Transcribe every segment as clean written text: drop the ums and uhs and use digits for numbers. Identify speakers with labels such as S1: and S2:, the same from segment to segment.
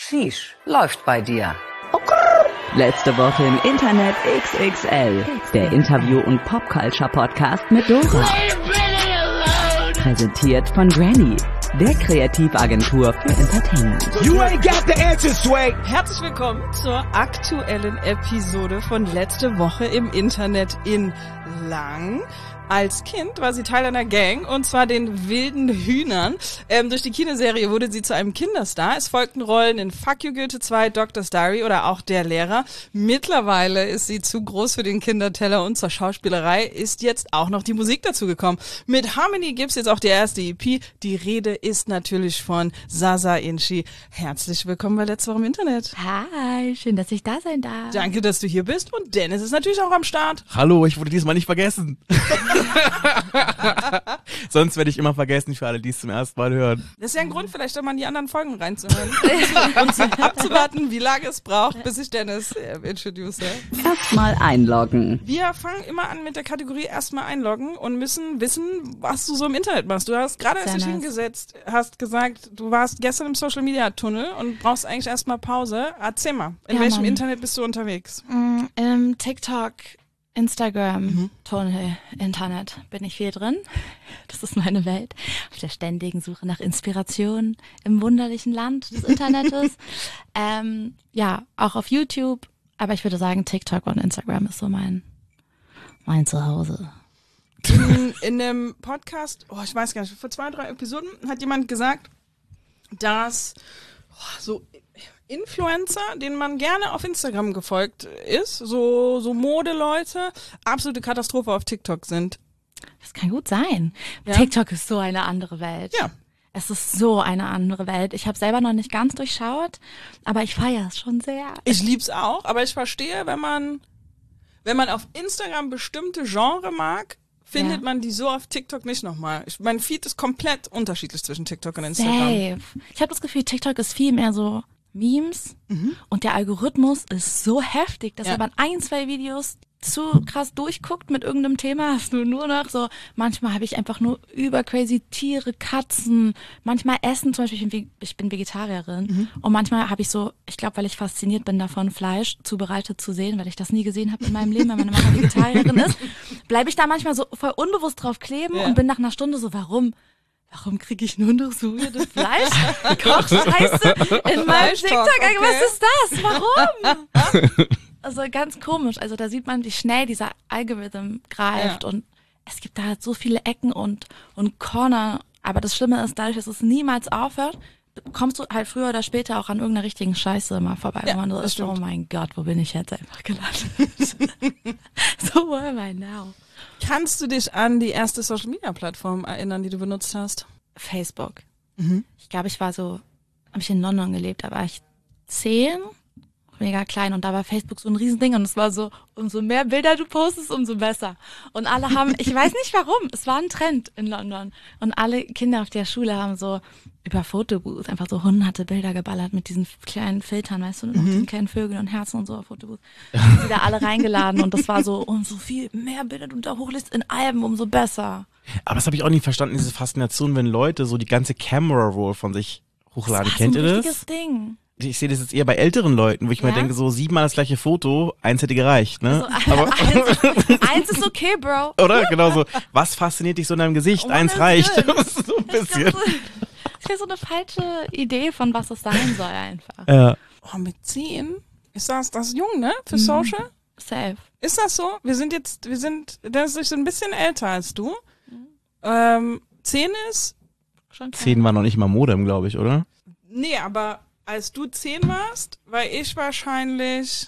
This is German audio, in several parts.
S1: Sheesh, läuft bei dir.
S2: Letzte Woche im Internet XXL. Der Interview- und Popculture-Podcast mit Dora. Präsentiert von Granny, der Kreativagentur für Entertainment.
S3: You ain't got the answer, Sway.
S4: Herzlich willkommen zur aktuellen Episode von Letzte Woche im Internet in Lang. Als Kind war sie Teil einer Gang, und zwar den Wilden Hühnern. Durch die Kinoserie wurde sie zu einem Kinderstar. Es folgten Rollen in Fuck You Goethe 2, Doctor's Diary oder auch Der Lehrer. Mittlerweile ist sie zu groß für den Kinderteller und zur Schauspielerei ist jetzt auch noch die Musik dazu gekommen. Mit Harmony gibt's jetzt auch die erste EP. Die Rede ist natürlich von Zaza Inchi. Herzlich willkommen bei Letzte Woche im Internet.
S5: Hi, schön, dass ich da sein darf.
S4: Danke, dass du hier bist, und Dennis ist natürlich auch am Start.
S3: Hallo, ich wurde diesmal nicht vergessen. Sonst werde ich immer vergessen, für alle, die es zum ersten Mal hören.
S4: Das ist ja ein Grund, vielleicht auch mal in die anderen Folgen reinzuhören. und abzuwarten, wie lange es braucht, bis ich Dennis introduce.
S2: Erstmal einloggen.
S4: Wir fangen immer an mit der Kategorie erstmal einloggen und müssen wissen, was du so im Internet machst. Du hast gerade erst dich hingesetzt, hast gesagt, du warst gestern im Social Media Tunnel und brauchst eigentlich erstmal Pause. Erzähl mal, in welchem Internet bist du unterwegs?
S5: Im TikTok, Instagram, Tunnel, Internet bin ich viel drin. Das ist meine Welt. Auf der ständigen Suche nach Inspiration im wunderlichen Land des Internets. Ja, auch auf YouTube. Aber ich würde sagen, TikTok und Instagram ist so mein Zuhause.
S4: In einem Podcast, ich weiß gar nicht, vor 2, 3 Episoden hat jemand gesagt, dass so Influencer, denen man gerne auf Instagram gefolgt ist, so Modeleute, absolute Katastrophe auf TikTok sind.
S5: Das kann gut sein.
S4: Ja.
S5: TikTok ist so eine andere Welt.
S4: Ja.
S5: Es ist so eine andere Welt. Ich habe selber noch nicht ganz durchschaut, aber ich feiere es schon sehr.
S4: Ich lieb's auch, aber ich verstehe, wenn man auf Instagram bestimmte Genre mag, findet man die so auf TikTok nicht nochmal. Mein Feed ist komplett unterschiedlich zwischen TikTok und Instagram.
S5: Safe. Ich habe das Gefühl, TikTok ist viel mehr so Memes und der Algorithmus ist so heftig, dass wenn man 1, 2 Videos zu krass durchguckt mit irgendeinem Thema, hast du nur noch so, manchmal habe ich einfach nur über crazy Tiere, Katzen, manchmal Essen, zum Beispiel, ich bin Vegetarierin und manchmal habe ich so, ich glaube, weil ich fasziniert bin davon, Fleisch zubereitet zu sehen, weil ich das nie gesehen habe in meinem Leben, weil meine Mama Vegetarierin ist, bleibe ich da manchmal so voll unbewusst drauf kleben und bin nach einer Stunde so, warum kriege ich nur noch so weirdes Fleisch? Kochscheiße in meinem TikTok. Okay. Was ist das? Warum? Also ganz komisch. Also da sieht man, wie schnell dieser Algorithm greift und es gibt da halt so viele Ecken und Corner. Aber das Schlimme ist, dadurch, dass es niemals aufhört, kommst du halt früher oder später auch an irgendeiner richtigen Scheiße immer vorbei.
S4: Ja,
S5: wo man so ist, oh mein Gott, wo bin ich jetzt einfach gelandet? So, where am I now?
S4: Kannst du dich an die erste Social-Media-Plattform erinnern, die du benutzt hast?
S5: Facebook. Ich glaube, habe ich in London gelebt, da war ich 10, mega klein, und da war Facebook so ein Riesending und es war so, umso mehr Bilder du postest, umso besser. Und alle haben, ich weiß nicht warum, es war ein Trend in London und alle Kinder auf der Schule haben so über Fotobooth einfach so hunderte Bilder geballert mit diesen kleinen Filtern, weißt du, mit diesen kleinen Vögeln und Herzen und so auf Fotobooth. Und wieder alle reingeladen und das war so, umso viel mehr Bilder du da hochlädst in Alben, umso besser.
S3: Aber das habe ich auch nie verstanden, diese Faszination, wenn Leute so die ganze Camera Roll von sich hochladen.
S5: Das war
S3: Kennt
S5: so ein
S3: ihr
S5: richtiges
S3: das?
S5: Ding.
S3: Ich sehe das jetzt eher bei älteren Leuten, wo ich mir denke, so 7-mal das gleiche Foto, 1 hätte gereicht, ne?
S5: Also,
S3: Aber
S5: eins ist okay, Bro.
S3: oder? Genau so. Was fasziniert dich so in deinem Gesicht? 1 reicht. So ein bisschen.
S5: Das ist so eine falsche Idee von was es sein soll einfach.
S3: Ja.
S4: Mit 10 ist das jung, ne? Für Social?
S5: Safe.
S4: Ist das so? Das ist so ein bisschen älter als du. 10 ist?
S5: Schon
S3: 10 war noch nicht mal Modem, glaube ich, oder?
S4: Nee, aber als du 10 warst, war ich wahrscheinlich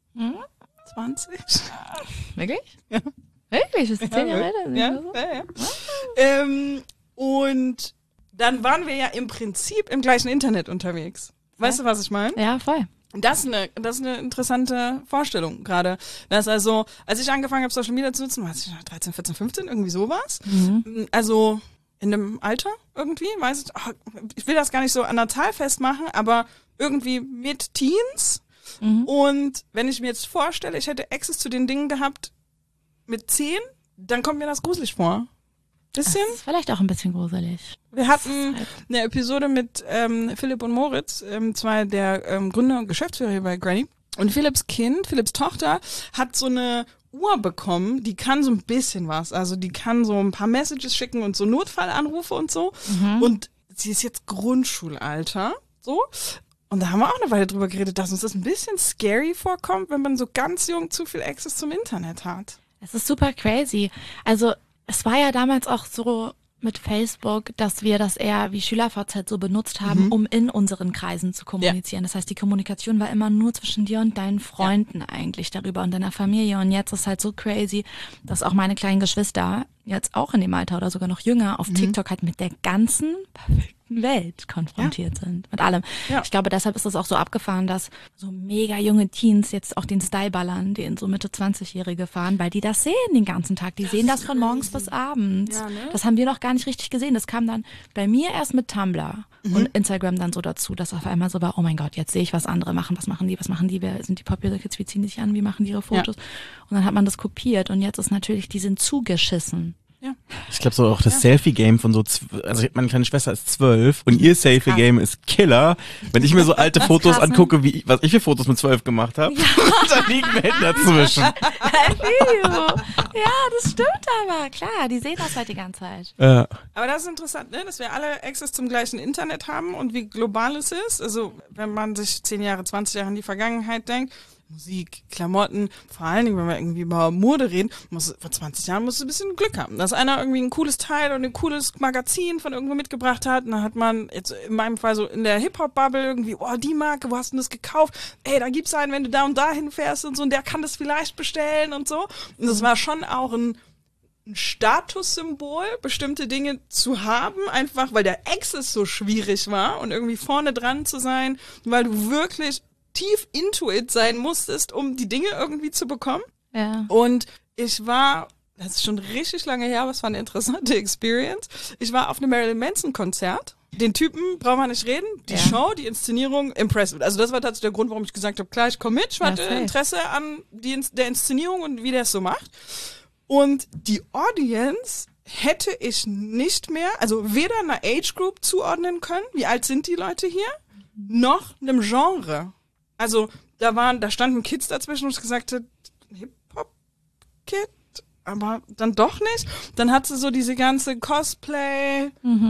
S4: 20.
S5: Wirklich? Ja. Wirklich? Bist du 10 Jahre älter?
S4: Ja. Und dann waren wir ja im Prinzip im gleichen Internet unterwegs. Weißt du, was ich meine?
S5: Ja, voll.
S4: Das ist eine interessante Vorstellung gerade. Das also, als ich angefangen habe, Social Media zu nutzen, war ich 13, 14, 15, irgendwie sowas. Also in dem Alter irgendwie, weiß ich will das gar nicht so an der Zahl festmachen, aber irgendwie mit Teens. Und wenn ich mir jetzt vorstelle, ich hätte Access zu den Dingen gehabt mit 10, dann kommt mir das gruselig vor. Bisschen.
S5: Das ist vielleicht auch ein bisschen gruselig.
S4: Wir hatten eine Episode mit Philipp und Moritz, zwei der Gründer und Geschäftsführer hier bei Granny. Und Philipps Tochter, hat so eine Uhr bekommen, die kann so ein bisschen was. Also die kann so ein paar Messages schicken und so Notfallanrufe und so. Und sie ist jetzt Grundschulalter, so. Und da haben wir auch eine Weile drüber geredet, dass uns das ein bisschen scary vorkommt, wenn man so ganz jung zu viel Access zum Internet hat.
S5: Es ist super crazy. Also es war ja damals auch so mit Facebook, dass wir das eher wie SchülerVZ so benutzt haben, um in unseren Kreisen zu kommunizieren. Das heißt, die Kommunikation war immer nur zwischen dir und deinen Freunden eigentlich darüber und deiner Familie. Und jetzt ist halt so crazy, dass auch meine kleinen Geschwister jetzt auch in dem Alter oder sogar noch jünger auf TikTok halt mit der ganzen perfekten Welt konfrontiert sind. Mit allem. Ja. Ich glaube, deshalb ist es auch so abgefahren, dass so mega junge Teens jetzt auch den Style ballern, den so Mitte 20-Jährige fahren, weil die das sehen den ganzen Tag. Die sehen das von morgens bis abends. Ja, ne? Das haben wir noch gar nicht richtig gesehen. Das kam dann bei mir erst mit Tumblr und Instagram dann so dazu, dass auf einmal so war, oh mein Gott, jetzt sehe ich, was andere machen. Was machen die? Wer sind die Popular Kids? Wie ziehen die sich an? Wie machen die ihre Fotos? Ja. Und dann hat man das kopiert und jetzt ist natürlich, die sind zugeschissen.
S4: Ja.
S3: Ich glaube so auch das Selfie-Game von so, also meine kleine Schwester ist 12 und ihr Selfie-Game ist Killer. Wenn ich mir so alte Fotos angucke, was ich für Fotos mit 12 gemacht habe, da liegen Welten dazwischen.
S5: Ja, das stimmt aber, klar, die sehen das halt die ganze Zeit.
S3: Ja.
S4: Aber das ist interessant, ne, dass wir alle Access zum gleichen Internet haben und wie global es ist. Also wenn man sich 10 Jahre, 20 Jahre in die Vergangenheit denkt, Musik, Klamotten, vor allen Dingen, wenn wir irgendwie über Mode reden, vor 20 Jahren musst du ein bisschen Glück haben, dass einer irgendwie ein cooles Teil und ein cooles Magazin von irgendwo mitgebracht hat und dann hat man jetzt in meinem Fall so in der Hip-Hop-Bubble irgendwie, oh, die Marke, wo hast du das gekauft? Ey, da gibt's einen, wenn du da und da hinfährst und so und der kann das vielleicht bestellen und so. Und das war schon auch ein Statussymbol, bestimmte Dinge zu haben, einfach weil der Access so schwierig war und irgendwie vorne dran zu sein, weil du wirklich tief into it sein musstest, um die Dinge irgendwie zu bekommen.
S5: Ja.
S4: Und ich war, das ist schon richtig lange her, aber es war eine interessante Experience. Ich war auf einem Marilyn Manson Konzert. Den Typen brauchen wir nicht reden. Die Show, die Inszenierung, impressive. Also das war tatsächlich der Grund, warum ich gesagt habe, klar, ich komme mit. Ich hatte Interesse an der Inszenierung und wie der es so macht. Und die Audience hätte ich nicht mehr, also weder einer Age Group zuordnen können, wie alt sind die Leute hier, noch einem Genre. Also da standen Kids dazwischen und ich gesagt habe, Hip-Hop-Kid, aber dann doch nicht. Dann hat sie so diese ganze Cosplay,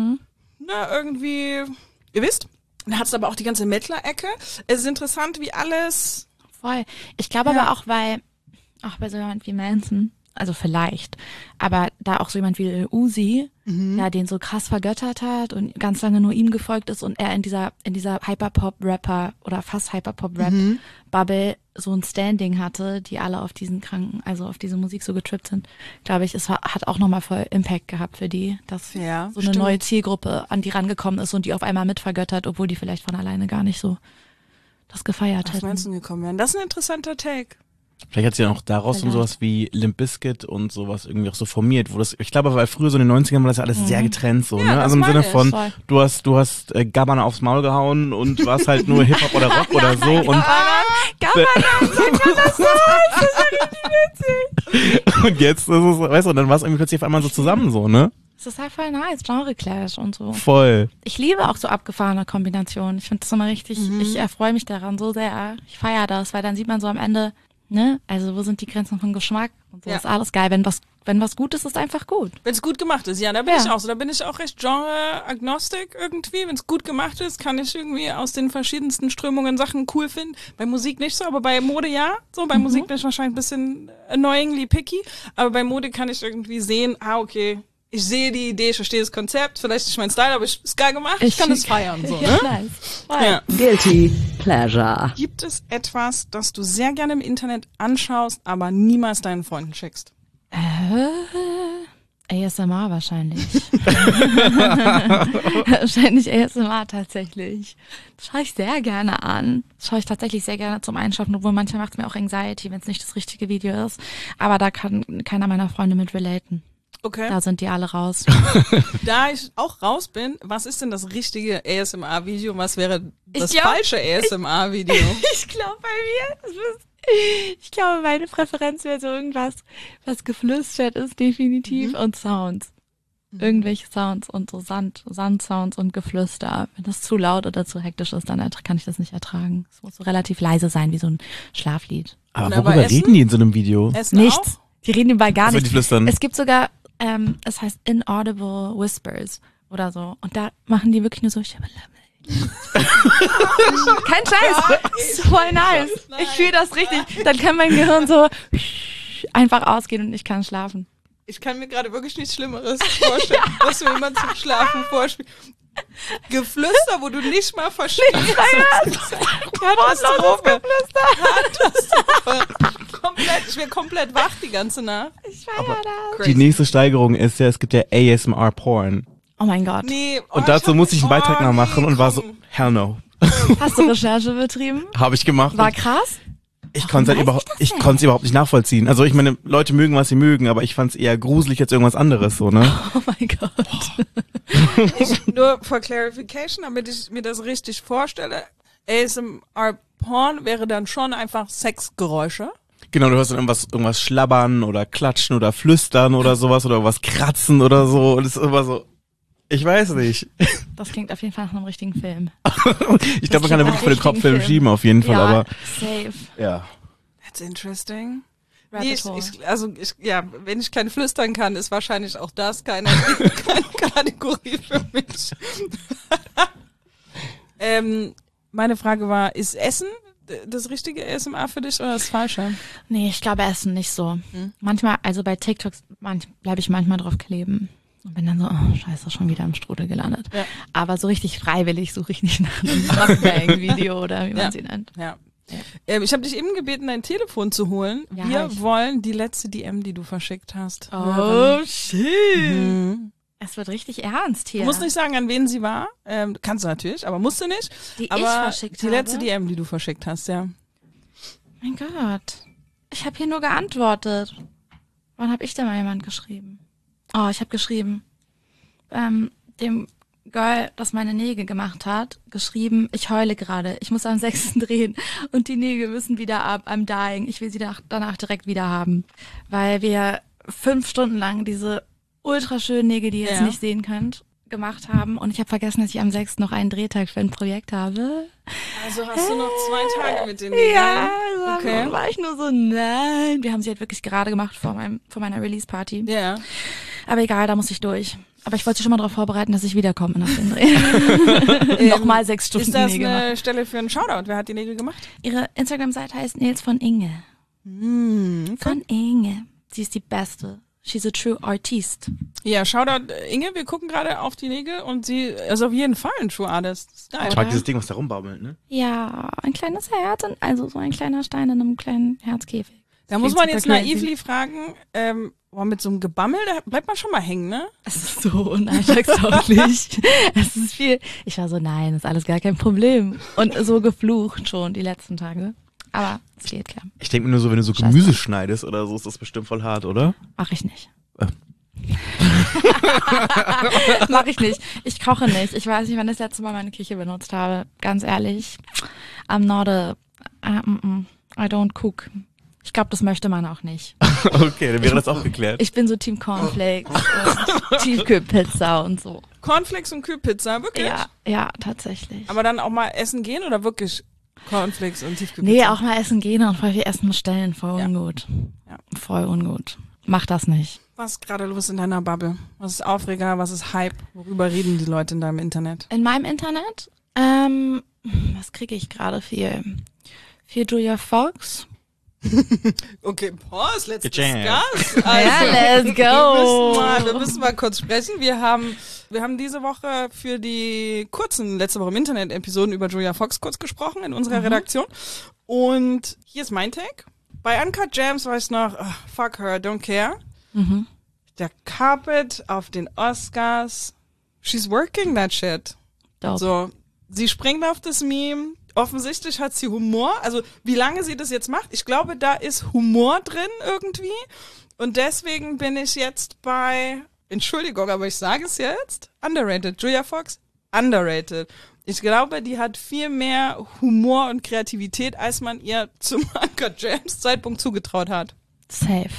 S4: irgendwie, ihr wisst. Dann hat es aber auch die ganze Mettler-Ecke. Es ist interessant, wie alles.
S5: Voll. Ich glaube aber auch, weil so jemand wie Manson, also vielleicht, aber da auch so jemand wie Uzi, ja, den so krass vergöttert hat und ganz lange nur ihm gefolgt ist und er in dieser Hyperpop-Rapper oder fast Hyperpop-Rap-Bubble so ein Standing hatte, die alle auf diesen also auf diese Musik so getrippt sind, glaube ich, hat auch nochmal voll Impact gehabt für die, dass so eine neue Zielgruppe an die rangekommen ist und die auf einmal mitvergöttert, obwohl die vielleicht von alleine gar nicht so das gefeiert hätten.
S4: Auf Menschen gekommen wären. Das ist ein interessanter Take.
S3: Vielleicht hat sie ja auch daraus dann sowas wie Limp Bizkit und sowas irgendwie auch so formiert, wo das, ich glaube, weil früher so in den 90ern war das ja alles sehr getrennt so, ne? Also im Sinne von, du hast Gabbana aufs Maul gehauen und warst halt nur Hip-Hop oder Rock oder so und
S5: das ist richtig witzig.
S3: Und jetzt ist es, weißt du, dann war es irgendwie plötzlich auf einmal so zusammen so, ne?
S5: Das ist halt voll nice, Genre-Clash und so.
S3: Voll.
S5: Ich liebe auch so abgefahrene Kombinationen. Ich finde das immer richtig, ich erfreue mich daran so sehr. Ich feiere das, weil dann sieht man so am Ende, ne, also wo sind die Grenzen von Geschmack und so, ist alles geil. Wenn was gut ist, ist einfach gut.
S4: Wenn es gut gemacht ist, ja, da bin ich auch so. Da bin ich auch recht genre-agnostik irgendwie. Wenn es gut gemacht ist, kann ich irgendwie aus den verschiedensten Strömungen Sachen cool finden. Bei Musik nicht so, aber bei Mode ja. So, bei Musik bin ich wahrscheinlich ein bisschen annoyingly picky, aber bei Mode kann ich irgendwie sehen, okay, ich sehe die Idee, ich verstehe das Konzept, vielleicht nicht mein Style, aber ist geil gemacht, ich kann es feiern. So, ne?
S5: Nice.
S4: Ja.
S2: Guilty Pleasure.
S4: Gibt es etwas, das du sehr gerne im Internet anschaust, aber niemals deinen Freunden schickst?
S5: ASMR wahrscheinlich. Wahrscheinlich ASMR tatsächlich. Das schaue ich sehr gerne an. Das schaue ich tatsächlich sehr gerne zum Einschlafen, obwohl manchmal macht es mir auch Anxiety, wenn es nicht das richtige Video ist. Aber da kann keiner meiner Freunde mit relaten.
S4: Okay.
S5: Da sind die alle raus.
S4: Da ich auch raus bin, was ist denn das richtige ASMR-Video und was wäre das falsche ASMR-Video?
S5: Ich glaube bei mir, ich glaube meine Präferenz wäre so irgendwas, was geflüstert ist, definitiv, und Sounds. irgendwelche Sounds und so Sandsounds und Geflüster. Wenn das zu laut oder zu hektisch ist, dann kann ich das nicht ertragen. Es muss so relativ leise sein, wie so ein Schlaflied.
S3: Aber worüber reden die in so einem Video?
S4: Essen
S5: Nichts.
S4: Auch?
S5: Die reden dabei gar
S3: Also
S5: nicht.
S3: die flüstern.
S5: Es gibt sogar, es heißt Inaudible Whispers oder so. Und da machen die wirklich nur so, kein Scheiß. Ist voll nice. Ich fühle das richtig. Dann kann mein Gehirn so einfach ausgehen und ich kann schlafen.
S4: Ich kann mir gerade wirklich nichts Schlimmeres vorstellen, was mir jemand zum Schlafen vorspielt. Geflüster, wo du nicht mal verstehst. Katastrophe. Ich wäre komplett wach die ganze Nacht.
S5: Ich feier das.
S3: Die nächste Steigerung ist ja, es gibt ja ASMR-Porn.
S5: Oh mein Gott.
S4: Nee,
S3: Und dazu musste ich einen Beitrag noch machen und war so, hell no.
S5: Hast du Recherche betrieben?
S3: Habe ich gemacht.
S5: War krass?
S3: Ich konnte es überhaupt nicht nachvollziehen. Also ich meine, Leute mögen, was sie mögen, aber ich fand es eher gruselig als irgendwas anderes, so, ne?
S5: Oh mein Gott.
S4: Nur for clarification, damit ich mir das richtig vorstelle, ASMR-Porn wäre dann schon einfach Sexgeräusche.
S3: Genau, du hörst dann irgendwas schlabbern oder klatschen oder flüstern oder sowas oder was kratzen oder so. Und es ist immer so, ich weiß nicht.
S5: Das klingt auf jeden Fall nach einem richtigen Film.
S3: Ich glaube, man kann da wirklich vor den Kopffilm schieben, auf jeden Fall,
S5: Ja,
S3: aber
S5: safe.
S3: ja.
S4: That's interesting.
S5: Rabbit Hole.
S4: Wenn ich kein Flüstern kann, ist wahrscheinlich auch das keine Kategorie für mich. Meine Frage war, ist Essen das richtige ASMR für dich oder das Falsche?
S5: Nee, ich glaube Essen nicht so. Manchmal, also bei TikToks bleibe ich manchmal drauf kleben. Und bin dann so, oh scheiße, schon wieder im Strudel gelandet. Ja. Aber so richtig freiwillig suche ich nicht nach einem Mukbang-Video oder wie man sie nennt.
S4: Ja. Ich habe dich eben gebeten, dein Telefon zu holen.
S5: Ja,
S4: Wir wollen die letzte DM, die du verschickt hast.
S5: Oh, shit. Es wird richtig ernst hier.
S4: Du musst nicht sagen, an wen sie war. Kannst du natürlich, aber musst du nicht.
S5: Die
S4: aber
S5: ich verschickt habe?
S4: Die letzte DM, die du verschickt hast, ja.
S5: Mein Gott. Ich habe hier nur geantwortet. Wann habe ich denn mal jemand geschrieben? Oh, ich habe geschrieben. Dem Girl, das meine Nägel gemacht hat, geschrieben, ich heule gerade. Ich muss am 6. drehen und die Nägel müssen wieder ab. I'm dying. Ich will sie danach direkt wieder haben. Weil wir 5 Stunden lang diese ultra schönen Nägel, die ihr jetzt nicht sehen könnt, gemacht haben. Und ich habe vergessen, dass ich am 6. noch einen Drehtag für ein Projekt habe.
S4: Also hast du noch 2 Tage mit den Nägeln?
S5: Ja,
S4: okay.
S5: War ich nur so, nein. Wir haben sie halt wirklich gerade gemacht vor meiner Release-Party.
S4: Ja.
S5: Aber egal, da muss ich durch. Aber ich wollte dich schon mal darauf vorbereiten, dass ich wiederkomme nach dem Dreh. Nochmal 6 Stunden
S4: Nägel. Ist das
S5: Nägel
S4: eine
S5: machen.
S4: Stelle für einen Shoutout? Wer hat die Nägel gemacht?
S5: Ihre Instagram-Seite heißt Nails von Inge.
S4: Okay.
S5: Von Inge. Sie ist die Beste. She's a true artist.
S4: Ja, Shoutout Inge, wir gucken gerade auf die Nägel und sie ist auf jeden Fall ein True Artist. Das ist geil.
S3: Ich mag dieses Ding, was da rumbaumelt, ne?
S5: Ja, ein kleines Herz, also so ein kleiner Stein in einem kleinen Herzkäfig.
S4: Da muss man jetzt naively fragen, mit so einem Gebammel, da bleibt man schon mal hängen, ne?
S5: Es ist so unalltagstauglich. Es ist viel. Ich war so, nein, ist alles gar kein Problem. Und so geflucht schon die letzten Tage. Aber es geht klar.
S3: Ich denke mir nur so, wenn du so Gemüse schneidest oder so, ist das bestimmt voll hart, oder?
S5: Mach ich nicht. Mach ich nicht. Ich koche nicht. Ich weiß nicht, wann ich das letzte Mal meine Küche benutzt habe. Ganz ehrlich. I'm not I don't cook. Ich glaube, das möchte man auch nicht.
S3: Okay, dann wäre das auch geklärt.
S5: Ich bin so Team Cornflakes und Tiefkühlpizza und so.
S4: Cornflakes und Kühlpizza, wirklich?
S5: Ja, tatsächlich.
S4: Aber dann auch mal essen gehen oder wirklich Cornflakes und Tiefkühlpizza?
S5: Nee, auch mal essen gehen und voll viel Essen bestellen. Voll ungut.
S4: Ja.
S5: Voll ungut. Mach das nicht.
S4: Was ist gerade los in deiner Bubble? Was ist Aufreger? Was ist Hype? Worüber reden die Leute in deinem Internet?
S5: In meinem Internet? Was kriege ich gerade viel? Viel Julia Fox.
S4: Okay, pause, let's
S3: Good jam.
S4: discuss.
S5: Ja, let's go.
S4: Wir müssen mal kurz sprechen. Wir haben diese Woche für die kurzen, letzte Woche im Internet-Episoden über Julia Fox kurz gesprochen in unserer Redaktion. Und hier ist mein Take. Bei Uncut Gems war ich noch, fuck her, don't care. Der Carpet auf den Oscars, she's working that shit.
S5: Dope.
S4: So, sie springt auf das Meme. Offensichtlich hat sie Humor. Also wie lange sie das jetzt macht, ich glaube, da ist Humor drin irgendwie. Und deswegen bin ich jetzt bei, Entschuldigung, aber ich sage es jetzt, underrated. Julia Fox, underrated. Ich glaube, die hat viel mehr Humor und Kreativität, als man ihr zum Uncut Gems Zeitpunkt zugetraut hat.
S5: Safe.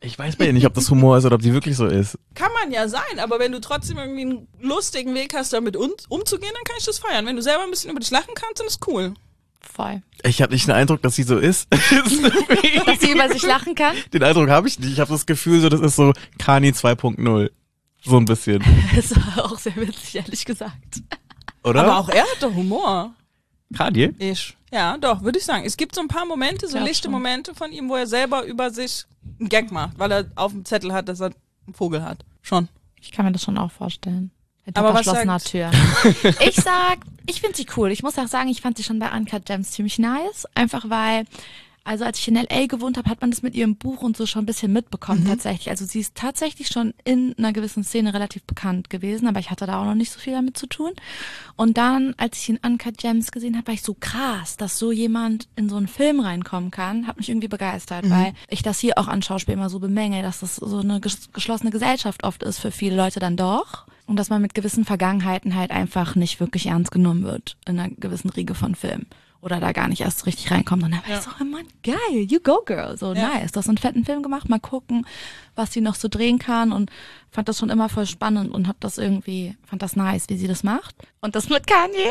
S3: Ich weiß bei ihr nicht, ob das Humor ist oder ob die wirklich so ist.
S4: Kann man ja sein, aber wenn du trotzdem irgendwie einen lustigen Weg hast, damit umzugehen, dann kann ich das feiern. Wenn du selber ein bisschen über dich lachen kannst, dann ist cool.
S5: Voll.
S3: Ich habe nicht den Eindruck, dass sie so ist.
S5: Dass sie über sich lachen kann?
S3: Den Eindruck habe ich nicht. Ich habe das Gefühl, so das ist so Kanye 2.0. So ein bisschen.
S5: Das war auch sehr witzig, ehrlich gesagt.
S3: Oder?
S4: Aber auch er hat doch Humor.
S3: Kanye?
S4: Ja, doch, würde ich sagen. Es gibt so ein paar Momente, so lichte
S5: schon.
S4: Momente von ihm, wo er selber über sich einen Gag macht, weil er auf dem Zettel hat, dass er einen Vogel hat. Schon.
S5: Ich kann mir das schon auch vorstellen. Hinter
S4: Aber was
S5: verschlossener Tür. Ich finde sie cool. Ich muss auch sagen, ich fand sie schon bei Uncut Gems ziemlich nice. Einfach weil, also als ich in L.A. gewohnt habe, hat man das mit ihrem Buch und so schon ein bisschen mitbekommen tatsächlich. Also sie ist tatsächlich schon in einer gewissen Szene relativ bekannt gewesen, aber ich hatte da auch noch nicht so viel damit zu tun. Und dann, als ich in Uncut Gems gesehen habe, war ich so krass, dass so jemand in so einen Film reinkommen kann, hat mich irgendwie begeistert, weil ich das hier auch an Schauspiel immer so bemängel, dass das so eine geschlossene Gesellschaft oft ist für viele Leute dann doch. Und dass man mit gewissen Vergangenheiten halt einfach nicht wirklich ernst genommen wird in einer gewissen Riege von Filmen. Oder da gar nicht erst richtig reinkommt. Und dann war ich so, oh Mann, geil, you go girl. So nice, du hast einen fetten Film gemacht, mal gucken, was sie noch so drehen kann. Und fand das schon immer voll spannend und fand das nice, wie sie das macht. Und das mit Kanye,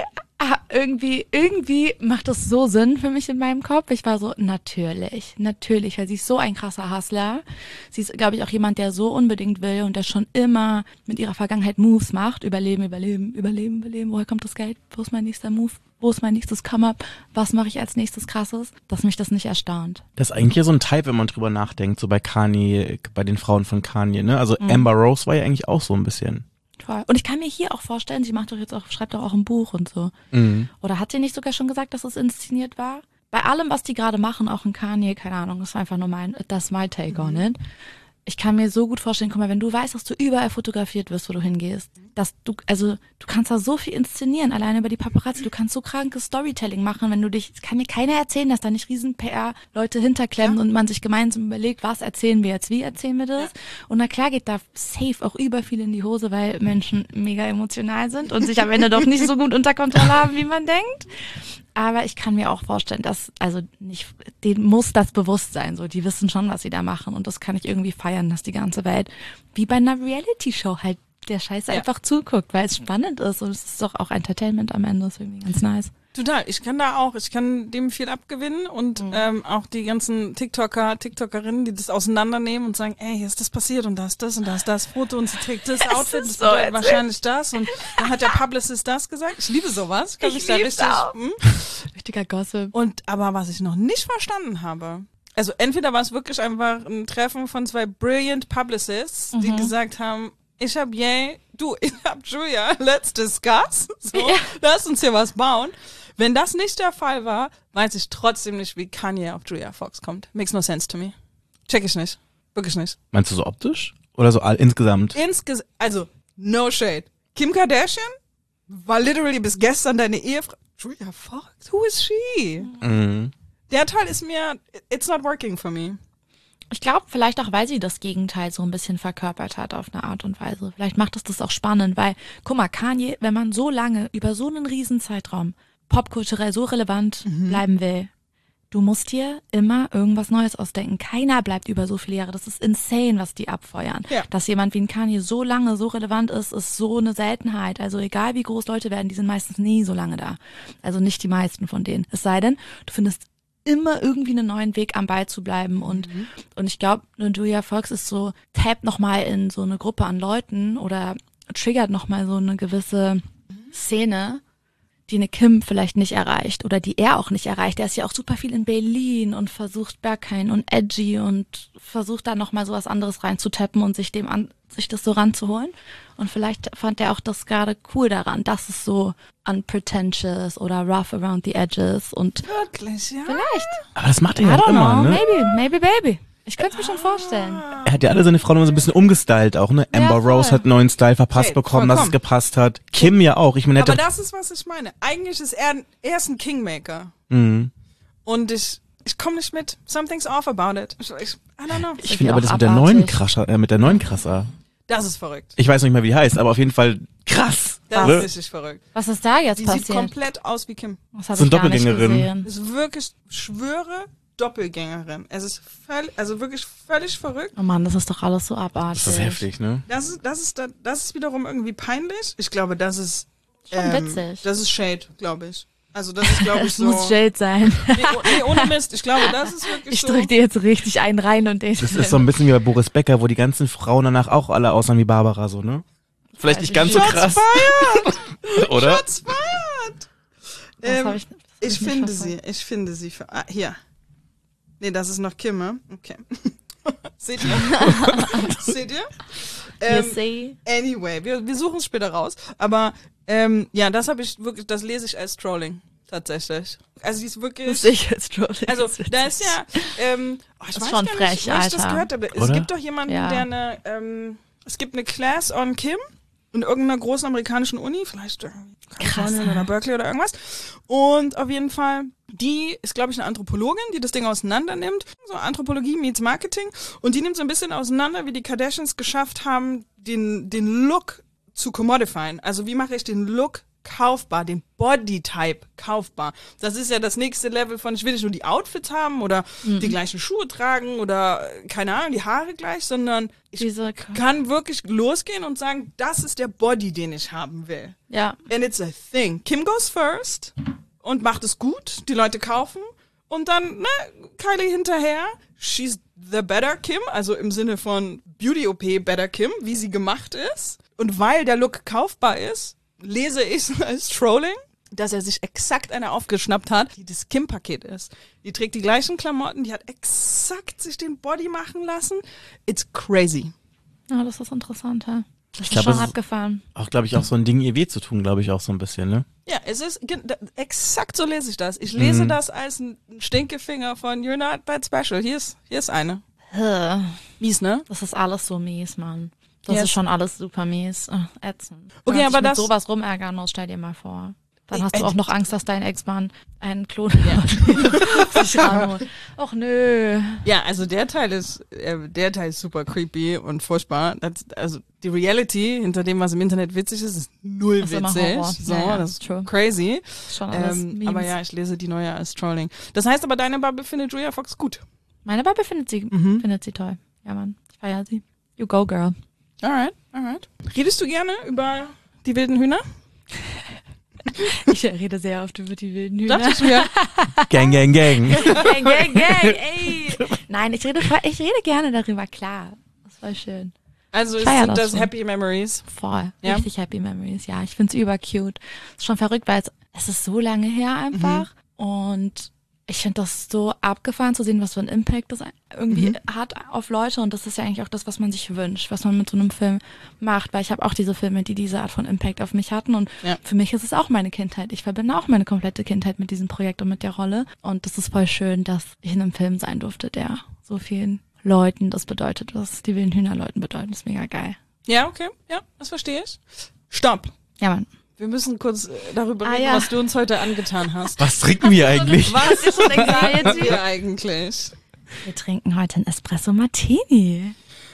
S5: irgendwie macht das so Sinn für mich in meinem Kopf. Ich war so, natürlich, weil sie ist so ein krasser Hustler. Sie ist, glaube ich, auch jemand, der so unbedingt will und der schon immer mit ihrer Vergangenheit Moves macht. Überleben. Woher kommt das Geld? Wo ist mein nächster Move? Wo ist mein nächstes Come-Up? Was mache ich als nächstes Krasses? Dass mich das nicht erstaunt.
S3: Das ist eigentlich ja so ein Type, wenn man drüber nachdenkt, so bei Kanye, bei den Frauen von Kanye, ne? Also Amber Rose war ja eigentlich auch so ein bisschen.
S5: Toll. Und ich kann mir hier auch vorstellen, sie schreibt doch auch ein Buch und so. Oder hat sie nicht sogar schon gesagt, dass es inszeniert war? Bei allem, was die gerade machen, auch in Kanye, keine Ahnung, das war einfach nur das my take on it. Ich kann mir so gut vorstellen, guck mal, wenn du weißt, dass du überall fotografiert wirst, wo du hingehst, dass du kannst da so viel inszenieren, alleine über die Paparazzi, du kannst so krankes Storytelling machen, wenn du kann mir keiner erzählen, dass da nicht riesen PR-Leute hinterklemmen und man sich gemeinsam überlegt, was erzählen wir jetzt, wie erzählen wir das? Ja. Und na klar geht da safe auch über viel in die Hose, weil Menschen mega emotional sind und sich am Ende doch nicht so gut unter Kontrolle haben, wie man denkt. Aber ich kann mir auch vorstellen, denen muss das bewusst sein, so, die wissen schon, was sie da machen und das kann ich irgendwie feiern, dass die ganze Welt, wie bei einer Reality-Show halt, der Scheiß einfach zuguckt, weil es spannend ist und es ist doch auch Entertainment am Ende, ist irgendwie ganz nice.
S4: Total, ich kann dem viel abgewinnen und auch die ganzen TikTokerinnen, die das auseinandernehmen und sagen, ey, hier ist das passiert und das Foto und sie trägt das Outfit, das so wahrscheinlich das und dann hat der Publicist das gesagt. Ich liebe sowas.
S5: Richtiger Gossip.
S4: Aber was ich noch nicht verstanden habe, also entweder war es wirklich einfach ein Treffen von zwei brilliant Publicists, die gesagt haben, ich hab Julia, let's discuss. So, lass uns hier was bauen. Wenn das nicht der Fall war, weiß ich trotzdem nicht, wie Kanye auf Julia Fox kommt. Makes no sense to me. Check ich nicht. Wirklich nicht.
S3: Meinst du so optisch? Oder so insgesamt?
S4: Also, no shade. Kim Kardashian war literally bis gestern deine Ehefrau. Julia Fox? Who is she? Der Teil ist it's not working for me.
S5: Ich glaube, vielleicht auch, weil sie das Gegenteil so ein bisschen verkörpert hat auf eine Art und Weise. Vielleicht macht es das auch spannend, weil, guck mal, Kanye, wenn man so lange über so einen riesen Zeitraum popkulturell so relevant bleiben will, du musst dir immer irgendwas Neues ausdenken. Keiner bleibt über so viele Jahre. Das ist insane, was die abfeuern. Ja. Dass jemand wie ein Kanye so lange so relevant ist so eine Seltenheit. Also egal wie groß Leute werden, die sind meistens nie so lange da. Also nicht die meisten von denen. Es sei denn, du findest immer irgendwie einen neuen Weg am Ball zu bleiben und ich glaube, Julia Fox ist so, tappt nochmal in so eine Gruppe an Leuten oder triggert nochmal so eine gewisse Szene, die eine Kim vielleicht nicht erreicht oder die er auch nicht erreicht. Er ist ja auch super viel in Berlin und versucht Berghain und Edgy und versucht da nochmal so was anderes reinzutappen und sich das so ranzuholen. Und vielleicht fand er auch das gerade cool daran, dass es so unpretentious oder rough around the edges und
S4: wirklich, ja.
S5: Vielleicht.
S3: Aber das macht er ja immer, ne?
S5: Maybe baby. Ich könnte es mir schon vorstellen.
S3: Er hat ja alle seine Frauen immer so ein bisschen umgestylt auch, ne? Amber Rose hat einen neuen Style verpasst bekommen, dass es gepasst hat. Kim ja auch. Ich meine,
S4: aber das ist, was ich meine. Eigentlich ist er ist ein Kingmaker. Und ich komme nicht mit. Something's off about it. I don't know.
S3: Ich finde aber das mit der neuen Krasser.
S4: Das ist verrückt.
S3: Ich weiß nicht mehr, wie die heißt, aber auf jeden Fall krass.
S4: Das ist richtig verrückt.
S5: Was ist da jetzt passiert?
S4: Die sieht komplett aus wie Kim.
S5: Das ist eine Doppelgängerin.
S4: Das ist wirklich, ich schwöre, Doppelgängerin. Es ist wirklich völlig verrückt.
S5: Oh Mann, das ist doch alles so abartig.
S3: Das ist heftig, ne?
S4: Das ist wiederum irgendwie peinlich. Ich glaube, das ist
S5: schon witzig.
S4: Das ist Shade, glaube ich. Also das ist, glaube ich, so.
S5: Muss Shade sein.
S4: Nee, ohne Mist. Ich glaube, das ist wirklich
S5: ich
S4: so.
S5: Ich drück dir jetzt richtig einen rein und den.
S3: Das ist so ein bisschen wie bei Boris Becker, wo die ganzen Frauen danach auch alle aussahen wie Barbara, so, ne? Vielleicht nicht ganz so krass.
S4: Fired!
S3: Oder?
S4: Shots fired! Ich finde sie für, hier. Nee, das ist noch Kimme. Okay. Seht ihr? Seht ihr? Anyway, wir suchen es später raus. Aber ja, das lese ich als Trolling. Tatsächlich. Also die ist wirklich.
S5: Das sehe ich als Trolling.
S4: Also da ist ja, ich
S5: das
S4: weiß
S5: ist schon
S4: gar
S5: frech,
S4: nicht, wo ich das gehört habe.
S3: Oder?
S4: Es gibt doch jemanden, der es gibt eine Class on Kim in irgendeiner großen amerikanischen Uni, vielleicht Kalifornien oder Berkeley oder irgendwas. Und auf jeden Fall, die ist, glaube ich, eine Anthropologin, die das Ding auseinander nimmt. So Anthropologie meets Marketing. Und die nimmt so ein bisschen auseinander, wie die Kardashians geschafft haben, den Look zu commodifyen. Also wie mache ich den Look kaufbar, den Bodytype kaufbar. Das ist ja das nächste Level von, ich will nicht nur die Outfits haben oder die gleichen Schuhe tragen oder, keine Ahnung, die Haare gleich, sondern ich kann wirklich losgehen und sagen, das ist der Body, den ich haben will.
S5: Ja.
S4: And it's a thing. Kim goes first und macht es gut, die Leute kaufen und dann, Kylie hinterher, she's the better Kim, also im Sinne von Beauty-OP better Kim, wie sie gemacht ist. Und weil der Look kaufbar ist, lese ich als Trolling, dass er sich exakt eine aufgeschnappt hat, die das Kim-Paket ist. Die trägt die gleichen Klamotten, die hat exakt sich den Body machen lassen. It's crazy.
S5: Ja, das ist interessant, ja. Das
S3: glaub,
S5: ist schon abgefahren.
S3: Auch, glaube ich, auch so ein Ding, ihr weh zu tun, glaube ich, auch so ein bisschen, ne?
S4: Ja, es ist, exakt so lese ich das. Ich lese das als ein Stinkefinger von You're Not That Special. Hier ist eine. Mies, ne?
S5: Das ist alles so mies, Mann. Das ist schon alles super mies. Ätzend.
S4: Okay,
S5: wenn
S4: aber
S5: mit
S4: das
S5: sowas rumärgern muss, stell dir mal vor. Dann hast du auch noch Angst, dass dein Ex-Mann einen Klon sich ranholt. Och nö.
S4: Ja, also der Teil ist super creepy und furchtbar. Also die Reality hinter dem, was im Internet witzig ist null
S5: das
S4: witzig.
S5: Ist
S4: das ist
S5: true.
S4: crazy.
S5: Schon alles Memes.
S4: Aber ja, ich lese die neue als Trolling. Das heißt aber, deine Bubble findet Julia Fox gut.
S5: Meine Bubble findet sie toll. Ja, Mann. Ich feiere sie. You go, girl.
S4: Alright. Redest du gerne über die wilden Hühner?
S5: Ich rede sehr oft über die wilden Hühner.
S4: Dachte ich mir.
S3: Gang.
S5: Gang, ey. Nein, ich rede gerne darüber, klar. Das ist voll schön.
S4: Also sind das so Happy Memories?
S5: Voll, richtig Happy Memories, ja. Ich find's übercute. Ist schon verrückt, weil es ist so lange her einfach und ich finde das so abgefahren zu sehen, was für einen Impact das irgendwie hat auf Leute und das ist ja eigentlich auch das, was man sich wünscht, was man mit so einem Film macht, weil ich habe auch diese Filme, die diese Art von Impact auf mich hatten und für mich ist es auch meine Kindheit. Ich verbinde auch meine komplette Kindheit mit diesem Projekt und mit der Rolle und das ist voll schön, dass ich in einem Film sein durfte, der so vielen Leuten das bedeutet, was die wilden Hühner Leuten bedeuten. Das ist mega geil.
S4: Ja, okay. Ja, das verstehe ich. Stopp.
S5: Ja, Mann.
S4: Wir müssen kurz darüber reden, was du uns heute angetan hast.
S3: Was trinken wir eigentlich?
S4: Was ist schon Anxiety wir eigentlich?
S5: Wir trinken heute einen Espresso Martini.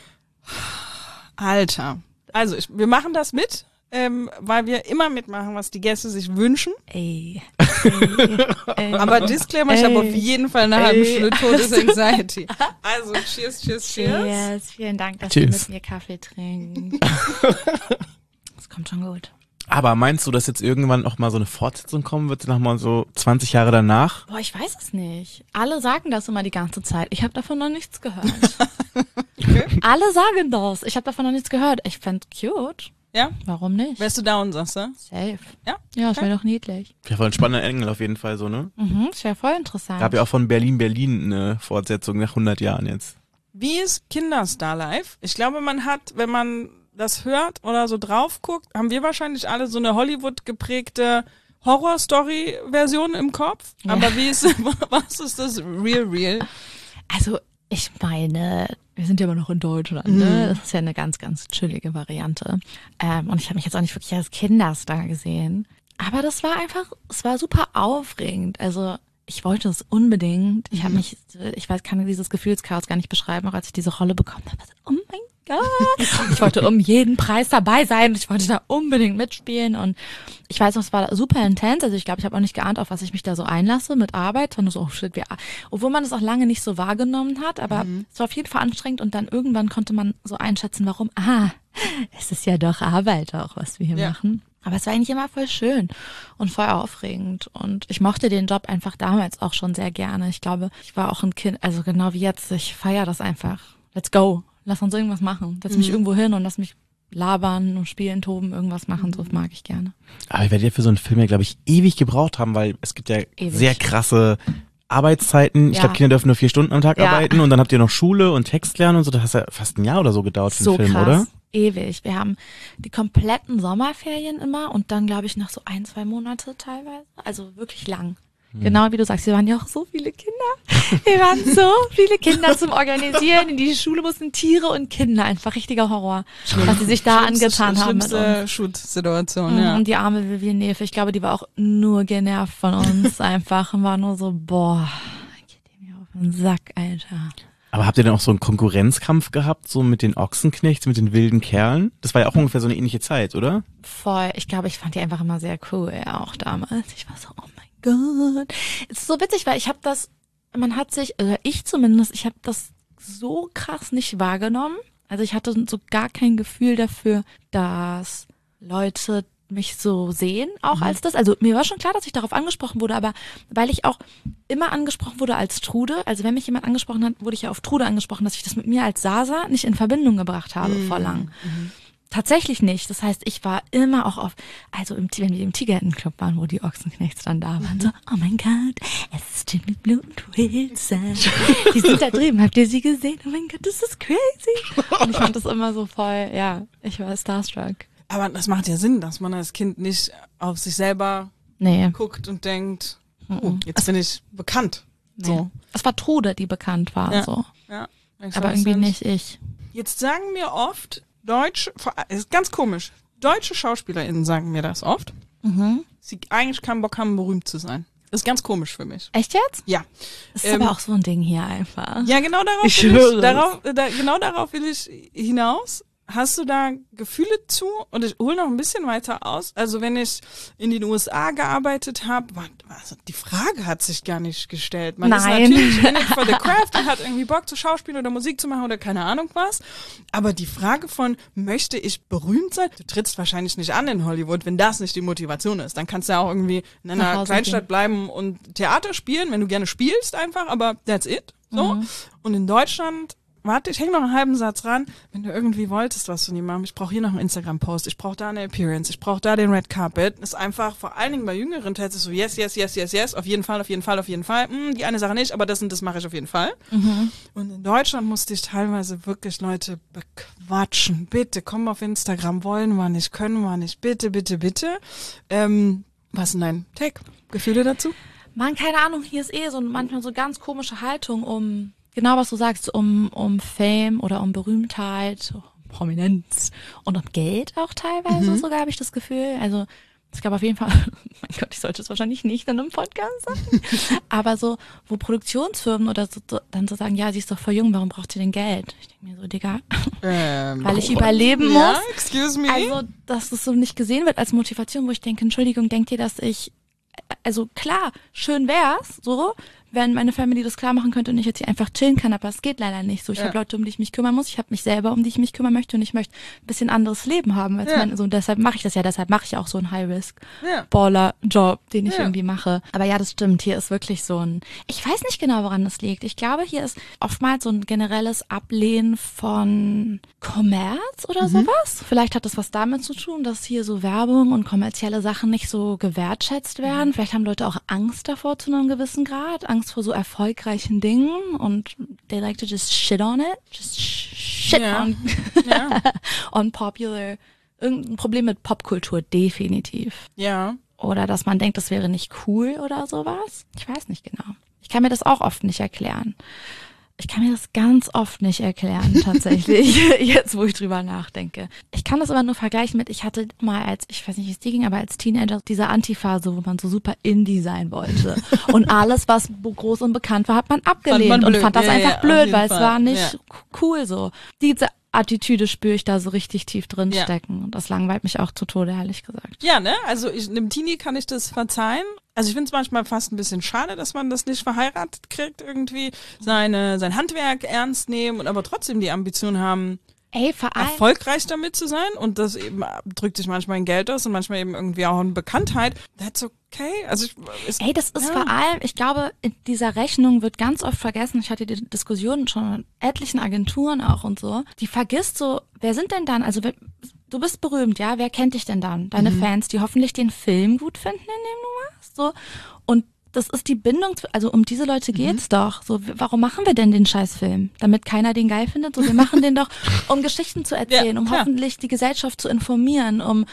S4: Alter. Also, wir machen das mit, weil wir immer mitmachen, was die Gäste sich wünschen.
S5: Ey.
S4: Aber Disclaimer, ich habe auf jeden Fall eine halbe Stunde Todes-Anxiety. Also, cheers.
S5: Cheers. Vielen Dank, dass ihr mit mir Kaffee trinkt. Das kommt schon gut.
S3: Aber meinst du, dass jetzt irgendwann auch mal so eine Fortsetzung kommen wird, noch mal so 20 Jahre danach?
S5: Boah, ich weiß es nicht. Alle sagen das immer die ganze Zeit. Ich habe davon noch nichts gehört.
S4: Okay.
S5: Alle sagen das. Ich habe davon noch nichts gehört. Ich fänd's cute.
S4: Ja?
S5: Warum nicht?
S4: Wärst du down, sagst du?
S5: Safe.
S4: Ja?
S5: Ja, das wäre doch niedlich.
S3: Ja, voll ein spannender Engel auf jeden Fall so, ne?
S5: Das wäre voll interessant.
S3: Gab ja auch von Berlin eine Fortsetzung nach 100 Jahren jetzt.
S4: Wie ist Kinderstar Live? Ich glaube, man hat, wenn man das hört oder so drauf guckt, haben wir wahrscheinlich alle so eine Hollywood geprägte Horror-Story-Version im Kopf. Ja. Aber was ist das real?
S5: Also, ich meine, wir sind ja immer noch in Deutschland, ne? Das ist ja eine ganz, ganz chillige Variante. Und ich habe mich jetzt auch nicht wirklich als Kinderstar gesehen. Aber das war einfach, es war super aufregend. Also, ich wollte es unbedingt. Ich kann dieses Gefühlschaos gar nicht beschreiben, auch als ich diese Rolle bekommen habe. Oh mein God. Ich wollte um jeden Preis dabei sein. Ich wollte da unbedingt mitspielen und ich weiß noch, es war super intens. Also ich glaube, ich habe auch nicht geahnt, auf was ich mich da so einlasse mit Arbeit. Sondern so, oh shit, obwohl man es auch lange nicht so wahrgenommen hat, aber es war auf jeden Fall anstrengend und dann irgendwann konnte man so einschätzen, warum, es ist ja doch Arbeit auch, was wir hier machen. Aber es war eigentlich immer voll schön und voll aufregend und ich mochte den Job einfach damals auch schon sehr gerne. Ich glaube, ich war auch ein Kind, also genau wie jetzt, ich feiere das einfach. Let's go, lass uns irgendwas machen. Setz mich irgendwo hin und lass mich labern und spielen, toben, irgendwas machen, so mag ich gerne.
S3: Aber ich werde ja für so einen Film ja, glaube ich, ewig gebraucht haben, weil es gibt ja sehr krasse Arbeitszeiten. Ich glaube, Kinder dürfen nur 4 Stunden am Tag arbeiten und dann habt ihr noch Schule und Text lernen und so. Das hat ja fast ein Jahr oder so gedauert für den Film,
S5: krass.
S3: Oder?
S5: Ewig. Wir haben die kompletten Sommerferien immer und dann, glaube ich, noch so 1-2 Monate teilweise. Also wirklich lang. Genau wie du sagst, wir waren ja auch so viele Kinder. Wir waren so viele Kinder zum Organisieren. In die Schule mussten Tiere und Kinder. Einfach richtiger Horror, was sie sich da angetan haben mit uns.
S4: Shoot-Situation, ja.
S5: Und die arme Vivian Nefe, ich glaube, die war auch nur genervt von uns einfach und war nur so, boah, geht die mir auf den Sack, Alter.
S3: Aber habt ihr denn auch so einen Konkurrenzkampf gehabt, so mit den Ochsenknechts, mit den wilden Kerlen? Das war ja auch ungefähr so eine ähnliche Zeit, oder?
S5: Voll. Ich glaube, ich fand die einfach immer sehr cool, auch damals. Ich war so, oh mein Gott. Es ist so witzig, weil ich habe das, ich zumindest, ich habe das so krass nicht wahrgenommen. Also ich hatte so gar kein Gefühl dafür, dass Leute mich so sehen, auch als das. Also mir war schon klar, dass ich darauf angesprochen wurde, aber weil ich auch immer angesprochen wurde als Trude, also wenn mich jemand angesprochen hat, wurde ich ja auf Trude angesprochen, dass ich das mit mir als Sasa nicht in Verbindung gebracht habe vor lang. Tatsächlich nicht. Das heißt, ich war immer auch wenn wir im Tigerentenclub waren, wo die Ochsenknechts dann da waren, so, oh mein Gott, es ist Jimmy Blue und Wilson. Die sind da drüben, habt ihr sie gesehen? Oh mein Gott, das ist crazy. Und ich fand das immer so voll, ich war starstruck.
S4: Aber das macht ja Sinn, dass man als Kind nicht auf sich selber guckt und denkt, jetzt bin ich bekannt.
S5: Nee.
S4: So.
S5: Es war Trude, die bekannt war. So.
S4: Ja,
S5: aber irgendwie nicht ich.
S4: Jetzt sagen mir oft ist ganz komisch, deutsche SchauspielerInnen sagen mir das oft, sie eigentlich keinen Bock haben, berühmt zu sein. Das ist ganz komisch für mich.
S5: Echt jetzt?
S4: Ja.
S5: Das ist aber auch so ein Ding hier einfach.
S4: Ja, genau darauf will ich hinaus. Hast du da Gefühle zu? Und ich hole noch ein bisschen weiter aus. Also wenn ich in den USA gearbeitet habe, also die Frage hat sich gar nicht gestellt. Man ist natürlich in it for the craft und hat irgendwie Bock zu Schauspielen oder Musik zu machen oder keine Ahnung was. Aber die Frage von, möchte ich berühmt sein? Du trittst wahrscheinlich nicht an in Hollywood, wenn das nicht die Motivation ist. Dann kannst du ja auch irgendwie in einer Kleinstadt bleiben und Theater spielen, wenn du gerne spielst einfach, aber that's it. So. Und in Deutschland, warte, ich hänge noch einen halben Satz ran. Wenn du irgendwie wolltest, was von jemandem, ich brauche hier noch einen Instagram-Post, ich brauche da eine Appearance, ich brauche da den Red Carpet, ist einfach, vor allen Dingen bei Jüngeren tatsächlich so, yes, auf jeden Fall. Die eine Sache nicht, aber das und das mache ich auf jeden Fall. Und in Deutschland musste ich teilweise wirklich Leute bequatschen. Bitte, komm auf Instagram, wollen wir nicht, können wir nicht, bitte. Was ist denn dein Take? Gefühle dazu?
S5: Mann, keine Ahnung, hier ist so manchmal so ganz komische Haltung genau, was du sagst, um Fame oder um Berühmtheit, Prominenz und um Geld auch teilweise sogar, habe ich das Gefühl. Also es gab auf jeden Fall, mein Gott, ich sollte es wahrscheinlich nicht in einem Podcast sagen, aber so, wo Produktionsfirmen oder so dann so sagen, ja, sie ist doch voll jung, warum braucht sie denn Geld? Ich denke mir so, Digga, weil ich überleben muss.
S4: Ja, excuse me.
S5: Also, dass es so nicht gesehen wird als Motivation, wo ich denke, Entschuldigung, denkt ihr, dass also klar, schön wär's, so, wenn meine Family das klar machen könnte und ich jetzt hier einfach chillen kann, aber es geht leider nicht so. Ich habe Leute, um die ich mich kümmern muss, ich habe mich selber, um die ich mich kümmern möchte und ich möchte ein bisschen anderes Leben haben. Als deshalb mache ich das ja, deshalb mache ich auch so einen High-Risk-Baller-Job, den ich irgendwie mache. Aber ja, das stimmt, hier ist wirklich so ich weiß nicht genau, woran das liegt. Ich glaube, hier ist oftmals so ein generelles Ablehnen von Kommerz oder sowas. Vielleicht hat das was damit zu tun, dass hier so Werbung und kommerzielle Sachen nicht so gewertschätzt werden. Vielleicht haben Leute auch Angst davor zu einem gewissen Grad, Angst vor so erfolgreichen Dingen und they like to just shit on it, on popular, irgendein Problem mit Popkultur, definitiv.
S4: Ja.
S5: Oder dass man denkt, das wäre nicht cool oder sowas. Ich weiß nicht genau. Ich kann mir das auch oft nicht erklären. Ich kann mir das ganz oft nicht erklären, tatsächlich, jetzt wo ich drüber nachdenke. Ich kann das aber nur vergleichen mit, ich hatte mal ich weiß nicht, wie es dir ging, aber als Teenager diese Anti-Phase, wo man so super Indie sein wollte. Und alles, was groß und bekannt war, hat man abgelehnt und fand das einfach blöd, weil es war nicht cool so. Diese Attitüde spüre ich da so richtig tief drin stecken. Und das langweilt mich auch zu Tode, ehrlich gesagt.
S4: Ja, ne? Also einem Teenie kann ich das verzeihen. Also ich finde es manchmal fast ein bisschen schade, dass man das nicht verheiratet kriegt, irgendwie sein Handwerk ernst nehmen und aber trotzdem die Ambition haben,
S5: vor allem
S4: erfolgreich damit zu sein. Und das eben drückt sich manchmal in Geld aus und manchmal eben irgendwie auch in Bekanntheit. That's okay. Also
S5: das ist vor allem, ich glaube, in dieser Rechnung wird ganz oft vergessen, ich hatte die Diskussion schon mit etlichen Agenturen auch und so, die vergisst so, wer sind denn dann, also du bist berühmt, ja, wer kennt dich denn dann? Deine Fans, die hoffentlich den Film gut finden, in dem du machst, so. Und das ist die Bindung, also um diese Leute geht's doch. So, warum machen wir denn den Scheißfilm? Damit keiner den geil findet? So, wir machen den doch, um Geschichten zu erzählen, um hoffentlich die Gesellschaft zu informieren, um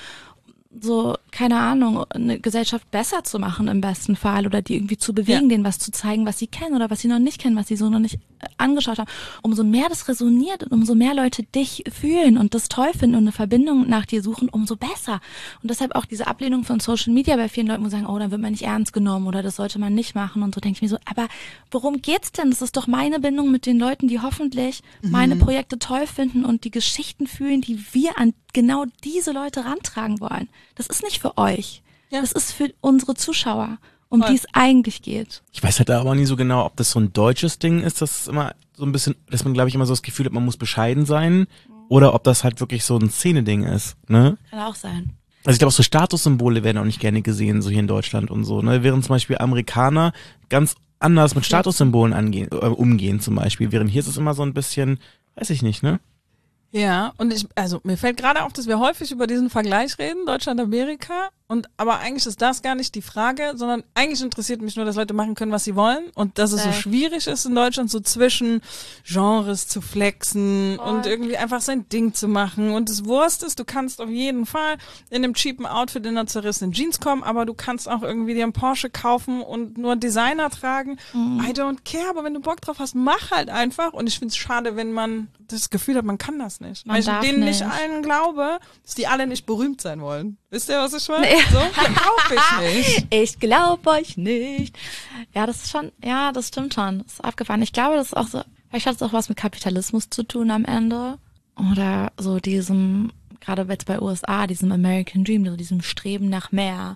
S5: so, keine Ahnung, eine Gesellschaft besser zu machen im besten Fall oder die irgendwie zu bewegen, denen was zu zeigen, was sie kennen oder was sie noch nicht kennen, was sie so noch nicht angeschaut haben. Umso mehr das resoniert und umso mehr Leute dich fühlen und das toll finden und eine Verbindung nach dir suchen, umso besser. Und deshalb auch diese Ablehnung von Social Media bei vielen Leuten, wo sagen, oh, dann wird man nicht ernst genommen oder das sollte man nicht machen und so denke ich mir so, aber worum geht's denn? Das ist doch meine Bindung mit den Leuten, die hoffentlich meine Projekte toll finden und die Geschichten fühlen, die wir an genau diese Leute rantragen wollen. Das ist nicht für euch. Ja. Das ist für unsere Zuschauer, um die es eigentlich geht.
S3: Ich weiß halt aber nie so genau, ob das so ein deutsches Ding ist, das immer so ein bisschen, dass man, glaube ich, immer so das Gefühl hat, man muss bescheiden sein, oder ob das halt wirklich so ein Szeneding ist, ne?
S5: Kann auch sein.
S3: Also ich glaube, auch so Statussymbole werden auch nicht gerne gesehen, so hier in Deutschland und so, ne? Während zum Beispiel Amerikaner ganz anders mit Statussymbolen umgehen zum Beispiel, während hier ist es immer so ein bisschen, weiß ich nicht, ne?
S4: Ja, und mir fällt gerade auf, dass wir häufig über diesen Vergleich reden, Deutschland, Amerika, aber eigentlich ist das gar nicht die Frage, sondern eigentlich interessiert mich nur, dass Leute machen können, was sie wollen und dass es so schwierig ist in Deutschland, so zwischen Genres zu flexen und irgendwie einfach sein Ding zu machen und das Wurst ist, du kannst auf jeden Fall in einem cheapen Outfit in einer zerrissenen Jeans kommen, aber du kannst auch irgendwie dir einen Porsche kaufen und nur Designer tragen. I don't care, aber wenn du Bock drauf hast, mach halt einfach und ich finde es schade, wenn man das Gefühl hat, man kann das nicht. Weil ich denen nicht allen glaube, dass die alle nicht berühmt sein wollen. Wisst ihr, was ich meine? So glaube ich nicht.
S5: Ich glaube euch nicht. Ja, das ist schon, das stimmt schon. Das ist abgefahren. Ich glaube, das ist auch so, vielleicht hat es auch was mit Kapitalismus zu tun am Ende. Oder so diesem, gerade jetzt bei USA, diesem American Dream, so diesem Streben nach mehr.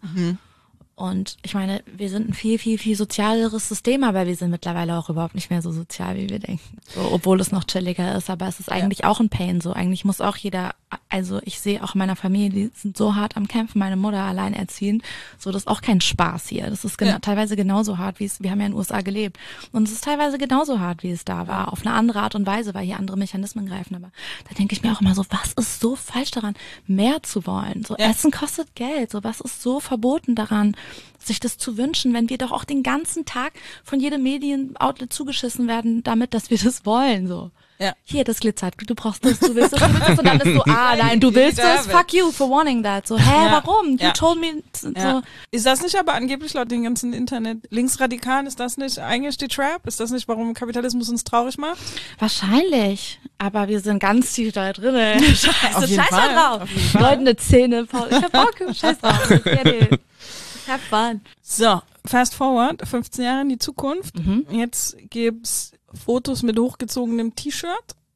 S5: Und ich meine, wir sind ein viel, viel, viel sozialeres System, aber wir sind mittlerweile auch überhaupt nicht mehr so sozial, wie wir denken. So, obwohl es noch chilliger ist, aber es ist eigentlich auch ein Pain so. Eigentlich muss auch jeder, also ich sehe auch in meiner Familie, die sind so hart am Kämpfen, meine Mutter allein erziehen, so, das ist auch kein Spaß hier. Das ist teilweise genauso hart, wie wir haben ja in den USA gelebt. Und es ist teilweise genauso hart, wie es da war. Auf eine andere Art und Weise, weil hier andere Mechanismen greifen. Aber da denke ich mir auch immer so, was ist so falsch daran, mehr zu wollen? So, Essen kostet Geld. So, was ist so verboten daran, sich das zu wünschen, wenn wir doch auch den ganzen Tag von jedem Medien-Outlet zugeschissen werden, damit, dass wir das wollen, so. Ja. Hier, das glitzert, du brauchst das, du willst das, und dann bist du, nein, du willst das, fuck you for wanting that, so, warum? You told me, so.
S4: Ist das nicht aber angeblich laut den ganzen Internet-Linksradikalen, ist das nicht eigentlich die Trap? Ist das nicht, warum Kapitalismus uns traurig macht?
S5: Wahrscheinlich, aber wir sind ganz tief da drin, Scheiße, scheiß mal drauf. Goldene Zähne, Paul, ich hab Bock, scheiß drauf, have fun.
S4: So, fast forward, 15 Jahre in die Zukunft. Jetzt gibt's Fotos mit hochgezogenem T-Shirt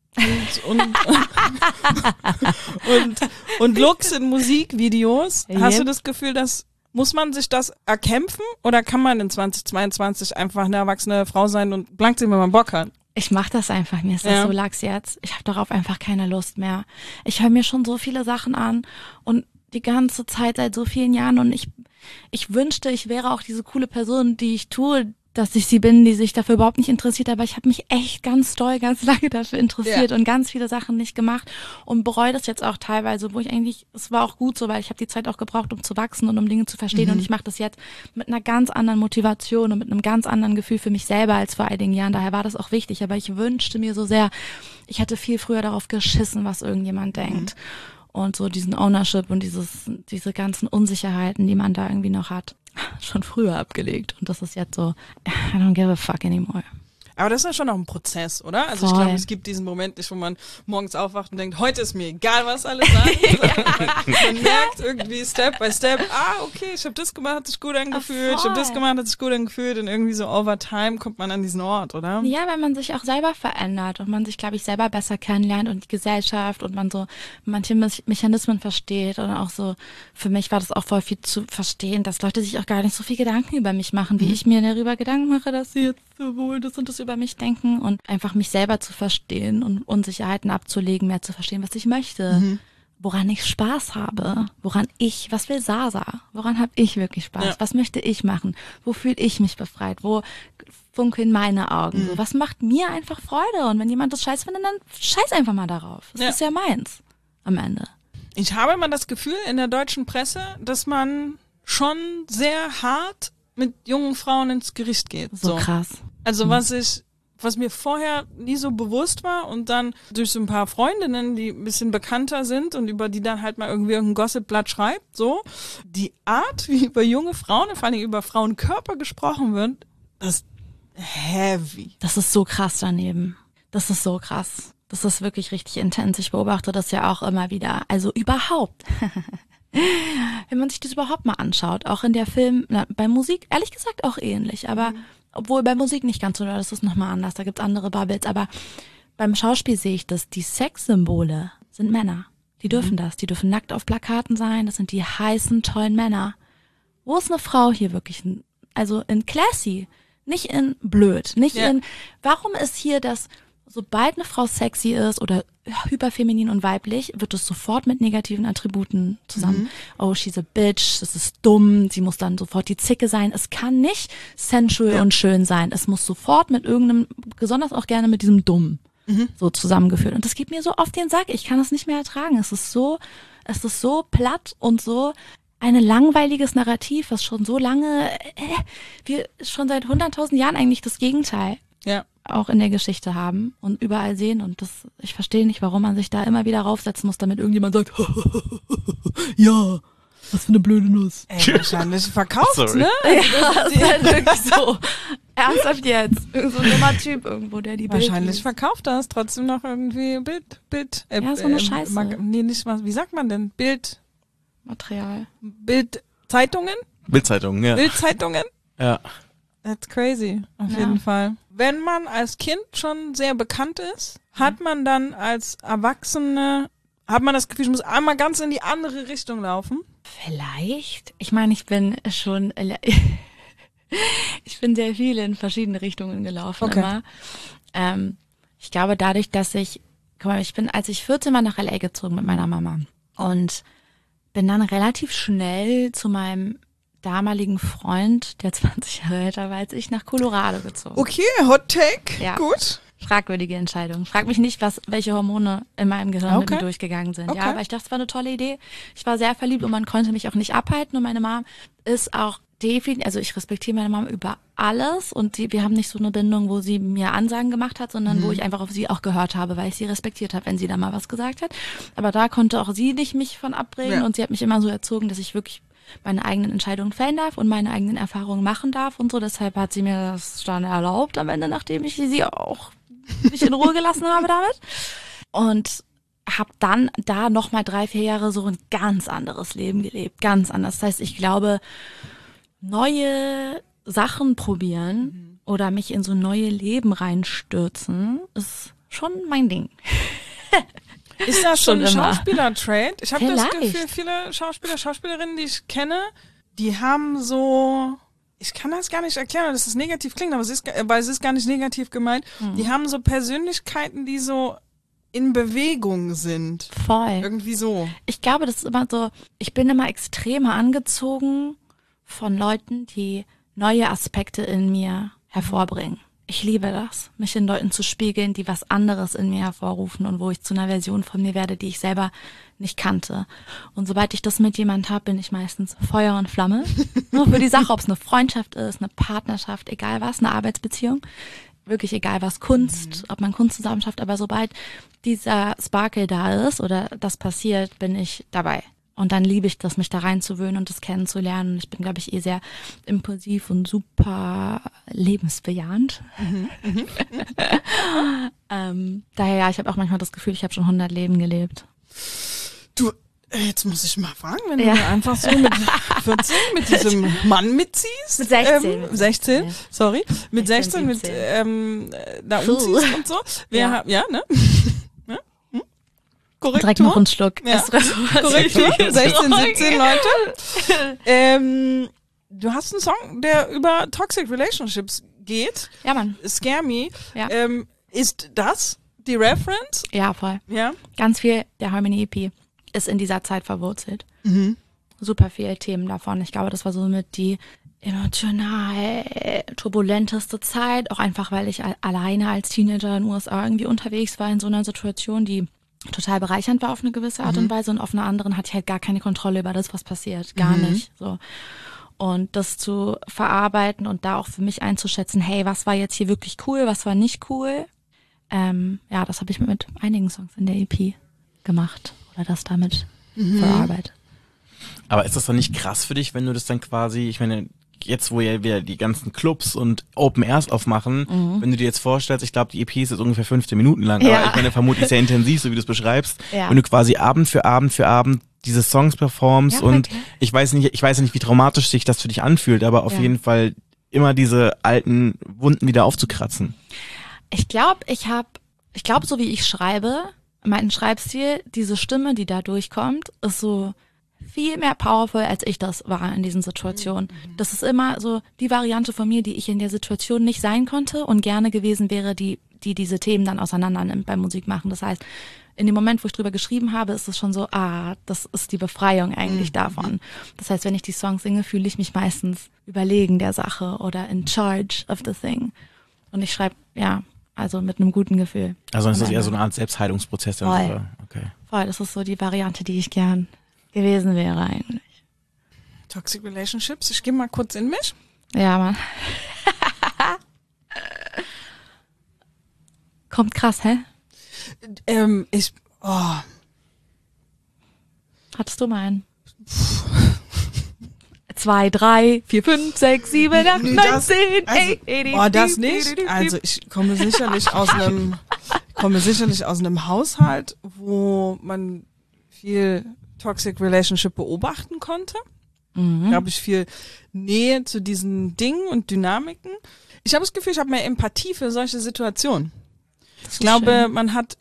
S4: und Looks in Musikvideos. Hast du das Gefühl, muss man sich das erkämpfen oder kann man in 2022 einfach eine erwachsene Frau sein und blank sehen, wenn man Bock hat?
S5: Ich mach das einfach, mir ist das so lax jetzt. Ich habe darauf einfach keine Lust mehr. Ich höre mir schon so viele Sachen an und die ganze Zeit seit so vielen Jahren und ich wünschte, ich wäre auch diese coole Person, die ich tue, dass ich sie bin, die sich dafür überhaupt nicht interessiert, aber ich habe mich echt ganz doll, ganz lange dafür interessiert und ganz viele Sachen nicht gemacht und bereue das jetzt auch teilweise, wo ich eigentlich, es war auch gut so, weil ich habe die Zeit auch gebraucht, um zu wachsen und um Dinge zu verstehen und ich mache das jetzt mit einer ganz anderen Motivation und mit einem ganz anderen Gefühl für mich selber als vor einigen Jahren, daher war das auch wichtig, aber ich wünschte mir so sehr, ich hätte viel früher darauf geschissen, was irgendjemand denkt. Und so diesen Ownership und diese ganzen Unsicherheiten, die man da irgendwie noch hat, schon früher abgelegt. Und das ist jetzt so, I don't give a fuck anymore.
S4: Aber das ist ja schon auch ein Prozess, oder? Also ich glaube, es gibt diesen Moment nicht, wo man morgens aufwacht und denkt, heute ist mir egal, was alle sagen. Man merkt irgendwie Step by Step, okay, ich habe das gemacht, hat sich gut angefühlt, ich habe das gemacht, hat sich gut angefühlt und irgendwie so over time kommt man an diesen Ort, oder?
S5: Ja, weil man sich auch selber verändert und man sich, glaube ich, selber besser kennenlernt und die Gesellschaft und man so manche Mechanismen versteht und auch so, für mich war das auch voll viel zu verstehen, dass Leute sich auch gar nicht so viel Gedanken über mich machen, wie ich mir darüber Gedanken mache, dass sie jetzt wohl das und das über mich denken und einfach mich selber zu verstehen und Unsicherheiten abzulegen, mehr zu verstehen, was ich möchte, woran ich Spaß habe, was will Sasa, woran habe ich wirklich Spaß, was möchte ich machen, wo fühle ich mich befreit, wo funkeln meine Augen, so, was macht mir einfach Freude und wenn jemand das scheiß findet, dann scheiß einfach mal darauf, das ist ja meins am Ende.
S4: Ich habe immer das Gefühl in der deutschen Presse, dass man schon sehr hart mit jungen Frauen ins Gericht geht.
S5: So krass.
S4: Also was mir vorher nie so bewusst war und dann durch so ein paar Freundinnen, die ein bisschen bekannter sind und über die dann halt mal irgendwie irgendein Gossipblatt schreibt, so, die Art, wie über junge Frauen, vor allem über Frauenkörper gesprochen wird, das ist heavy.
S5: Das ist so krass daneben. Das ist so krass. Das ist wirklich richtig intens. Ich beobachte das ja auch immer wieder. Also überhaupt. Wenn man sich das überhaupt mal anschaut, auch in der bei Musik, ehrlich gesagt auch ähnlich, aber obwohl bei Musik nicht ganz so, das ist nochmal anders, da gibt's andere Bubbles, aber beim Schauspiel sehe ich das, die Sexsymbole sind Männer. Die dürfen die dürfen nackt auf Plakaten sein, das sind die heißen, tollen Männer. Wo ist eine Frau hier wirklich, also in classy, nicht in blöd, warum ist hier das, sobald eine Frau sexy ist oder hyperfeminin und weiblich, wird es sofort mit negativen Attributen zusammen. Oh, she's a bitch, das ist dumm, sie muss dann sofort die Zicke sein. Es kann nicht sensual und schön sein. Es muss sofort mit irgendeinem, besonders auch gerne mit diesem Dumm so zusammengeführt. Und das geht mir so auf den Sack. Ich kann das nicht mehr ertragen. Es ist so platt und so ein langweiliges Narrativ, was schon so lange, wir schon seit 100.000 Jahren eigentlich das Gegenteil auch in der Geschichte haben und überall sehen und ich verstehe nicht, warum man sich da immer wieder raufsetzen muss, damit irgendjemand sagt, ja, was für eine blöde Nuss.
S4: Ey, wahrscheinlich verkauft's, ne?
S5: Ja, das ist halt wirklich so. Ernsthaft jetzt. Irgend so ein dummer Typ irgendwo, der die
S4: wahrscheinlich verkauft das trotzdem noch irgendwie Bild.
S5: Ja, so eine Scheiße.
S4: Wie sagt man denn?
S5: Material.
S4: Bildzeitungen?
S3: Bildzeitungen, ja.
S4: Bildzeitungen?
S3: Ja.
S4: That's crazy, auf jeden Fall. Wenn man als Kind schon sehr bekannt ist, hat man dann als Erwachsene, hat man das Gefühl, ich muss einmal ganz in die andere Richtung laufen?
S5: Vielleicht. Ich meine, ich bin sehr viel in verschiedene Richtungen gelaufen immer. Ich glaube, dadurch, dass als ich 14 war, nach LA gezogen mit meiner Mama und bin dann relativ schnell zu meinem damaligen Freund, der 20 Jahre älter war als ich, nach Colorado gezogen.
S4: Okay, Hot Take, gut.
S5: Fragwürdige Entscheidung. Frag mich nicht, welche Hormone in meinem Gehirn mit mir durchgegangen sind. Ja, aber ich dachte, es war eine tolle Idee. Ich war sehr verliebt und man konnte mich auch nicht abhalten und meine Mom ist auch definitiv, also ich respektiere meine Mom über alles und wir haben nicht so eine Bindung, wo sie mir Ansagen gemacht hat, sondern wo ich einfach auf sie auch gehört habe, weil ich sie respektiert habe, wenn sie da mal was gesagt hat. Aber da konnte auch sie nicht mich von abbringen und sie hat mich immer so erzogen, dass ich wirklich meine eigenen Entscheidungen fällen darf und meine eigenen Erfahrungen machen darf und so. Deshalb hat sie mir das dann erlaubt am Ende, nachdem ich sie auch nicht in Ruhe gelassen habe damit. Und habe dann da nochmal 3-4 Jahre so ein ganz anderes Leben gelebt. Ganz anders. Das heißt, ich glaube, neue Sachen probieren oder mich in so neue Leben reinstürzen, ist schon mein Ding.
S4: Ist das schon ein Schauspieler-Trade? Ich habe das Gefühl, viele Schauspielerinnen, die ich kenne, die haben so, ich kann das gar nicht erklären, dass es negativ klingt, aber es ist gar nicht negativ gemeint. Die haben so Persönlichkeiten, die so in Bewegung sind.
S5: Voll.
S4: Irgendwie so.
S5: Ich glaube, das ist immer so, ich bin immer extremer angezogen von Leuten, die neue Aspekte in mir hervorbringen. Ich liebe das, mich in Leuten zu spiegeln, die was anderes in mir hervorrufen und wo ich zu einer Version von mir werde, die ich selber nicht kannte. Und sobald ich das mit jemand habe, bin ich meistens Feuer und Flamme. Nur für die Sache, ob es eine Freundschaft ist, eine Partnerschaft, egal was, eine Arbeitsbeziehung. Wirklich egal was, Kunst, ob man Kunst zusammen schafft. Aber sobald dieser Sparkle da ist oder das passiert, bin ich dabei. Und dann liebe ich das, mich da reinzuwöhnen und das kennenzulernen. Und ich bin, glaube ich, sehr impulsiv und super lebensbejahend. Daher, ja, ich habe auch manchmal das Gefühl, ich habe schon 100 Leben gelebt.
S4: Du, jetzt muss ich mal fragen, wenn du einfach so mit 14 mit diesem Mann mitziehst.
S5: Mit 16.
S4: 16, sorry. Mit 16 mit da umziehst und so. Ne? Ja? Korrektur.
S5: Direkt noch einen Schluck.
S4: Ja. Korrektur. 16, 17 Leute. Du hast einen Song, der über Toxic Relationships geht.
S5: Ja, Mann.
S4: Scare Me.
S5: Ja.
S4: Ist das die Reference?
S5: Ja, voll.
S4: Ja.
S5: Ganz viel der Harmony EP ist in dieser Zeit verwurzelt. Super viele Themen davon. Ich glaube, das war somit die emotional turbulenteste Zeit. Auch einfach, weil ich alleine als Teenager in den USA irgendwie unterwegs war in so einer Situation, die total bereichernd war auf eine gewisse Art und Weise. Und auf einer anderen hatte ich halt gar keine Kontrolle über das, was passiert. Gar nicht. So. Und das zu verarbeiten und da auch für mich einzuschätzen, hey, was war jetzt hier wirklich cool, was war nicht cool. Ja, das habe ich mit einigen Songs in der EP gemacht oder das damit verarbeitet.
S3: Aber ist das dann nicht krass für dich, wenn du das dann quasi, ich meine, jetzt wo ja wieder die ganzen Clubs und Open Airs aufmachen, wenn du dir jetzt vorstellst, ich glaube, die EP ist jetzt ungefähr 15 Minuten lang, aber ich meine, vermutlich sehr intensiv, so wie du es beschreibst, wenn du quasi Abend für Abend diese Songs performst und ich weiß nicht, wie traumatisch sich das für dich anfühlt, aber auf jeden Fall immer diese alten Wunden wieder aufzukratzen.
S5: Ich glaube, so wie ich schreibe, mein Schreibstil, diese Stimme, die da durchkommt, ist so viel mehr powerful, als ich das war in diesen Situationen. Das ist immer so die Variante von mir, die ich in der Situation nicht sein konnte und gerne gewesen wäre, die diese Themen dann auseinander nimmt beim Musikmachen. Das heißt, in dem Moment, wo ich drüber geschrieben habe, ist es schon so, das ist die Befreiung eigentlich davon. Das heißt, wenn ich die Songs singe, fühle ich mich meistens überlegen der Sache oder in charge of the thing. Und ich schreibe, also mit einem guten Gefühl.
S3: Also ist das eher so eine Art Selbstheilungsprozess?
S5: Voll.
S3: Okay.
S5: Voll, das ist so die Variante, die ich gern gewesen wäre eigentlich.
S4: Toxic Relationships, ich gehe mal kurz in mich.
S5: Ja, Mann. Kommt krass, hä? Hattest du mal einen? 2, 3, 4, 5, 6, 7, 8, 9, 10, 8,
S4: das nicht. Also ich komme sicherlich aus einem Haushalt, wo man viel Toxic Relationship beobachten konnte. Da habe ich viel Nähe zu diesen Dingen und Dynamiken. Ich habe das Gefühl, ich habe mehr Empathie für solche Situationen. Ich glaube, man hat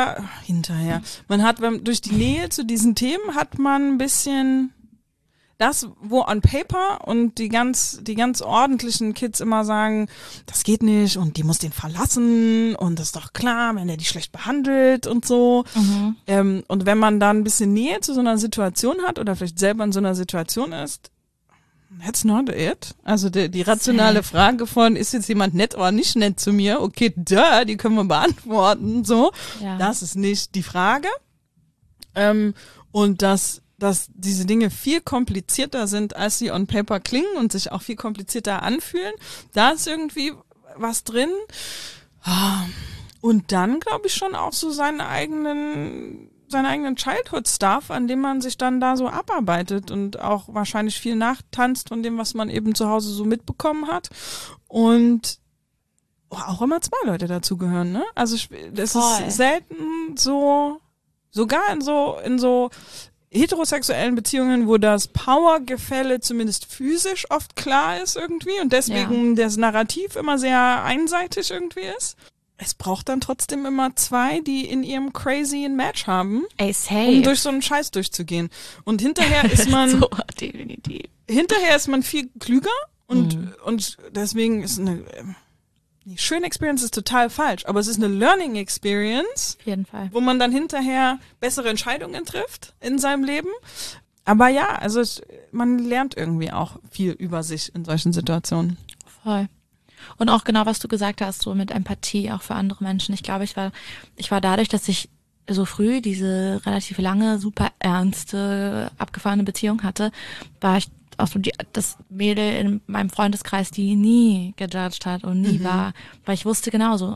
S4: durch die Nähe zu diesen Themen hat man ein bisschen das, wo on paper und die ganz ordentlichen Kids immer sagen, das geht nicht und die muss den verlassen und das ist doch klar, wenn er die schlecht behandelt und so. Und wenn man dann ein bisschen Nähe zu so einer Situation hat oder vielleicht selber in so einer Situation ist, that's not it. Also die rationale Frage von, ist jetzt jemand nett oder nicht nett zu mir? Okay, die können wir beantworten, so. Ja. Das ist nicht die Frage. Und dass diese Dinge viel komplizierter sind, als sie on paper klingen und sich auch viel komplizierter anfühlen. Da ist irgendwie was drin. Und dann glaube ich schon auch so seinen eigenen Childhood-Stuff, an dem man sich dann da so abarbeitet und auch wahrscheinlich viel nachtanzt von dem, was man eben zu Hause so mitbekommen hat. Und auch immer 2 Leute dazugehören, ne? Also das ist selten so, sogar in so heterosexuellen Beziehungen, wo das Powergefälle zumindest physisch oft klar ist irgendwie und deswegen das Narrativ immer sehr einseitig irgendwie ist. Es braucht dann trotzdem immer 2, die in ihrem crazy ein Match haben, um durch so einen Scheiß durchzugehen. Und hinterher ist man
S5: definitiv.
S4: Hinterher ist man viel klüger und deswegen ist eine schöne Experience ist total falsch, aber es ist eine Learning Experience,
S5: auf jeden Fall,
S4: wo man dann hinterher bessere Entscheidungen trifft in seinem Leben. Aber ja, also man lernt irgendwie auch viel über sich in solchen Situationen.
S5: Voll. Und auch genau, was du gesagt hast, so mit Empathie auch für andere Menschen. Ich glaube, ich war dadurch, dass ich so früh diese relativ lange, super ernste, abgefahrene Beziehung hatte, war ich auch so das Mädel in meinem Freundeskreis, die nie gejudged hat und nie war, weil ich wusste genauso.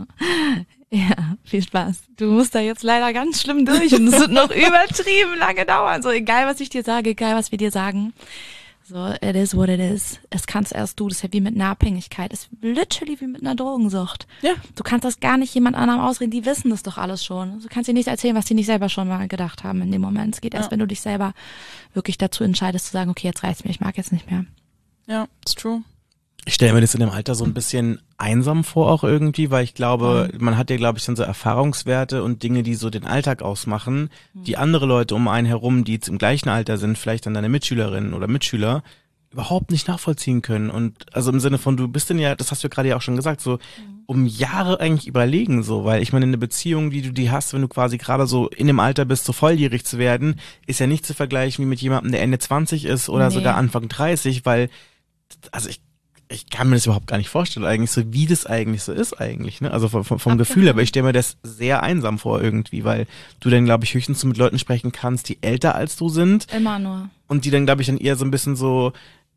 S5: Ja, viel Spaß. Du musst da jetzt leider ganz schlimm durch und es wird noch übertrieben lange dauern. So, egal was ich dir sage, egal was wir dir sagen. So, it is what it is. Es kannst erst du. Das ist ja wie mit einer Abhängigkeit. Es ist literally wie mit einer Drogensucht.
S4: Ja.
S5: Du kannst das gar nicht jemand anderem ausreden. Die wissen das doch alles schon. Du kannst dir nicht erzählen, was die nicht selber schon mal gedacht haben in dem Moment. Es geht erst, wenn du dich selber wirklich dazu entscheidest, zu sagen, okay, jetzt reicht's mir, ich mag jetzt nicht mehr.
S4: Ja, it's true.
S3: Ich stelle mir das in dem Alter so ein bisschen einsam vor auch irgendwie, weil ich glaube, man hat ja, glaube ich, dann so Erfahrungswerte und Dinge, die so den Alltag ausmachen, die andere Leute um einen herum, die jetzt im gleichen Alter sind, vielleicht dann deine Mitschülerinnen oder Mitschüler, überhaupt nicht nachvollziehen können. Und also im Sinne von, du bist denn ja, das hast du ja gerade ja auch schon gesagt, so um Jahre eigentlich überlegen so, weil ich meine, eine Beziehung, wie du die hast, wenn du quasi gerade so in dem Alter bist, so volljährig zu werden, ist ja nicht zu vergleichen wie mit jemandem, der Ende 20 ist oder sogar Anfang 30, weil, also ich kann mir das überhaupt gar nicht vorstellen, eigentlich so, wie das eigentlich so ist eigentlich, ne? Also vom Gefühl, aber ich stelle mir das sehr einsam vor irgendwie, weil du dann, glaube ich, höchstens so mit Leuten sprechen kannst, die älter als du sind.
S5: Immer nur.
S3: Und die dann, glaube ich, dann eher so ein bisschen so,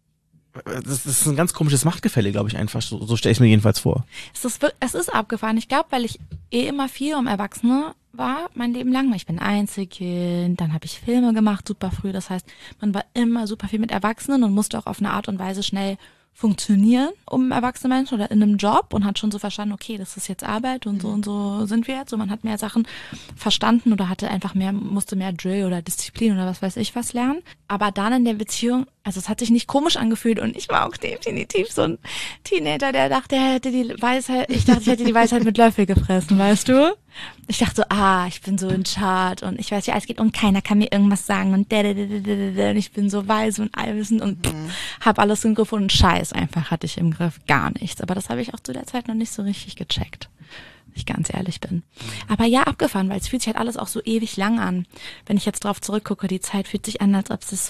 S3: das ist ein ganz komisches Machtgefälle, glaube ich, einfach. So stelle ich es mir jedenfalls vor.
S5: Es ist abgefahren. Ich glaube, weil ich immer viel um Erwachsene war, mein Leben lang. Ich bin Einzelkind, dann habe ich Filme gemacht, super früh. Das heißt, man war immer super viel mit Erwachsenen und musste auch auf eine Art und Weise schnell funktionieren um erwachsene Menschen oder in einem Job und hat schon so verstanden, okay, das ist jetzt Arbeit und so sind wir jetzt. So, man hat mehr Sachen verstanden oder musste mehr Drill oder Disziplin oder was weiß ich was lernen. Aber dann in der Beziehung, also es hat sich nicht komisch angefühlt und ich war auch definitiv so ein Teenager, der dachte, ich hätte die Weisheit mit Löffel gefressen, weißt du? Ich dachte so, ich bin so in Chart und ich weiß, wie alles geht und keiner kann mir irgendwas sagen und ich bin so weise und allwissend und hab alles im Griff und Scheiß einfach hatte ich im Griff, gar nichts. Aber das habe ich auch zu der Zeit noch nicht so richtig gecheckt, wenn ich ganz ehrlich bin. Aber ja, abgefahren, weil es fühlt sich halt alles auch so ewig lang an. Wenn ich jetzt drauf zurückgucke, die Zeit fühlt sich an, als ob es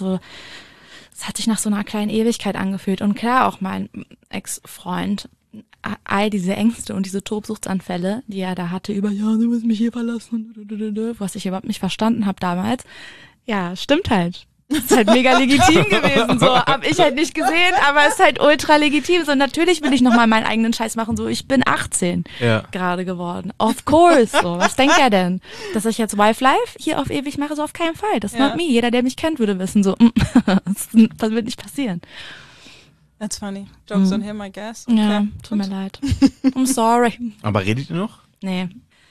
S5: hat sich nach so einer kleinen Ewigkeit angefühlt. Und klar, auch mein Ex-Freund, all diese Ängste und diese Tobsuchtsanfälle, die er da hatte über, ja, du musst mich hier verlassen, was ich überhaupt nicht verstanden habe damals. Ja, stimmt halt. Ist halt mega legitim gewesen, so. Hab ich halt nicht gesehen, aber ist halt ultra legitim. So, natürlich will ich nochmal meinen eigenen Scheiß machen, so. Ich bin 18 gerade geworden. Of course, so. Was denkt er denn? Dass ich jetzt Wife Life hier auf ewig mache? So auf keinen Fall. Das ist not me. Jeder, der mich kennt, würde wissen, so, das wird nicht passieren.
S4: That's funny. Jokes on him, I guess. Okay.
S5: Ja, tut mir leid. I'm sorry.
S3: Aber redet ihr noch?
S5: Nee.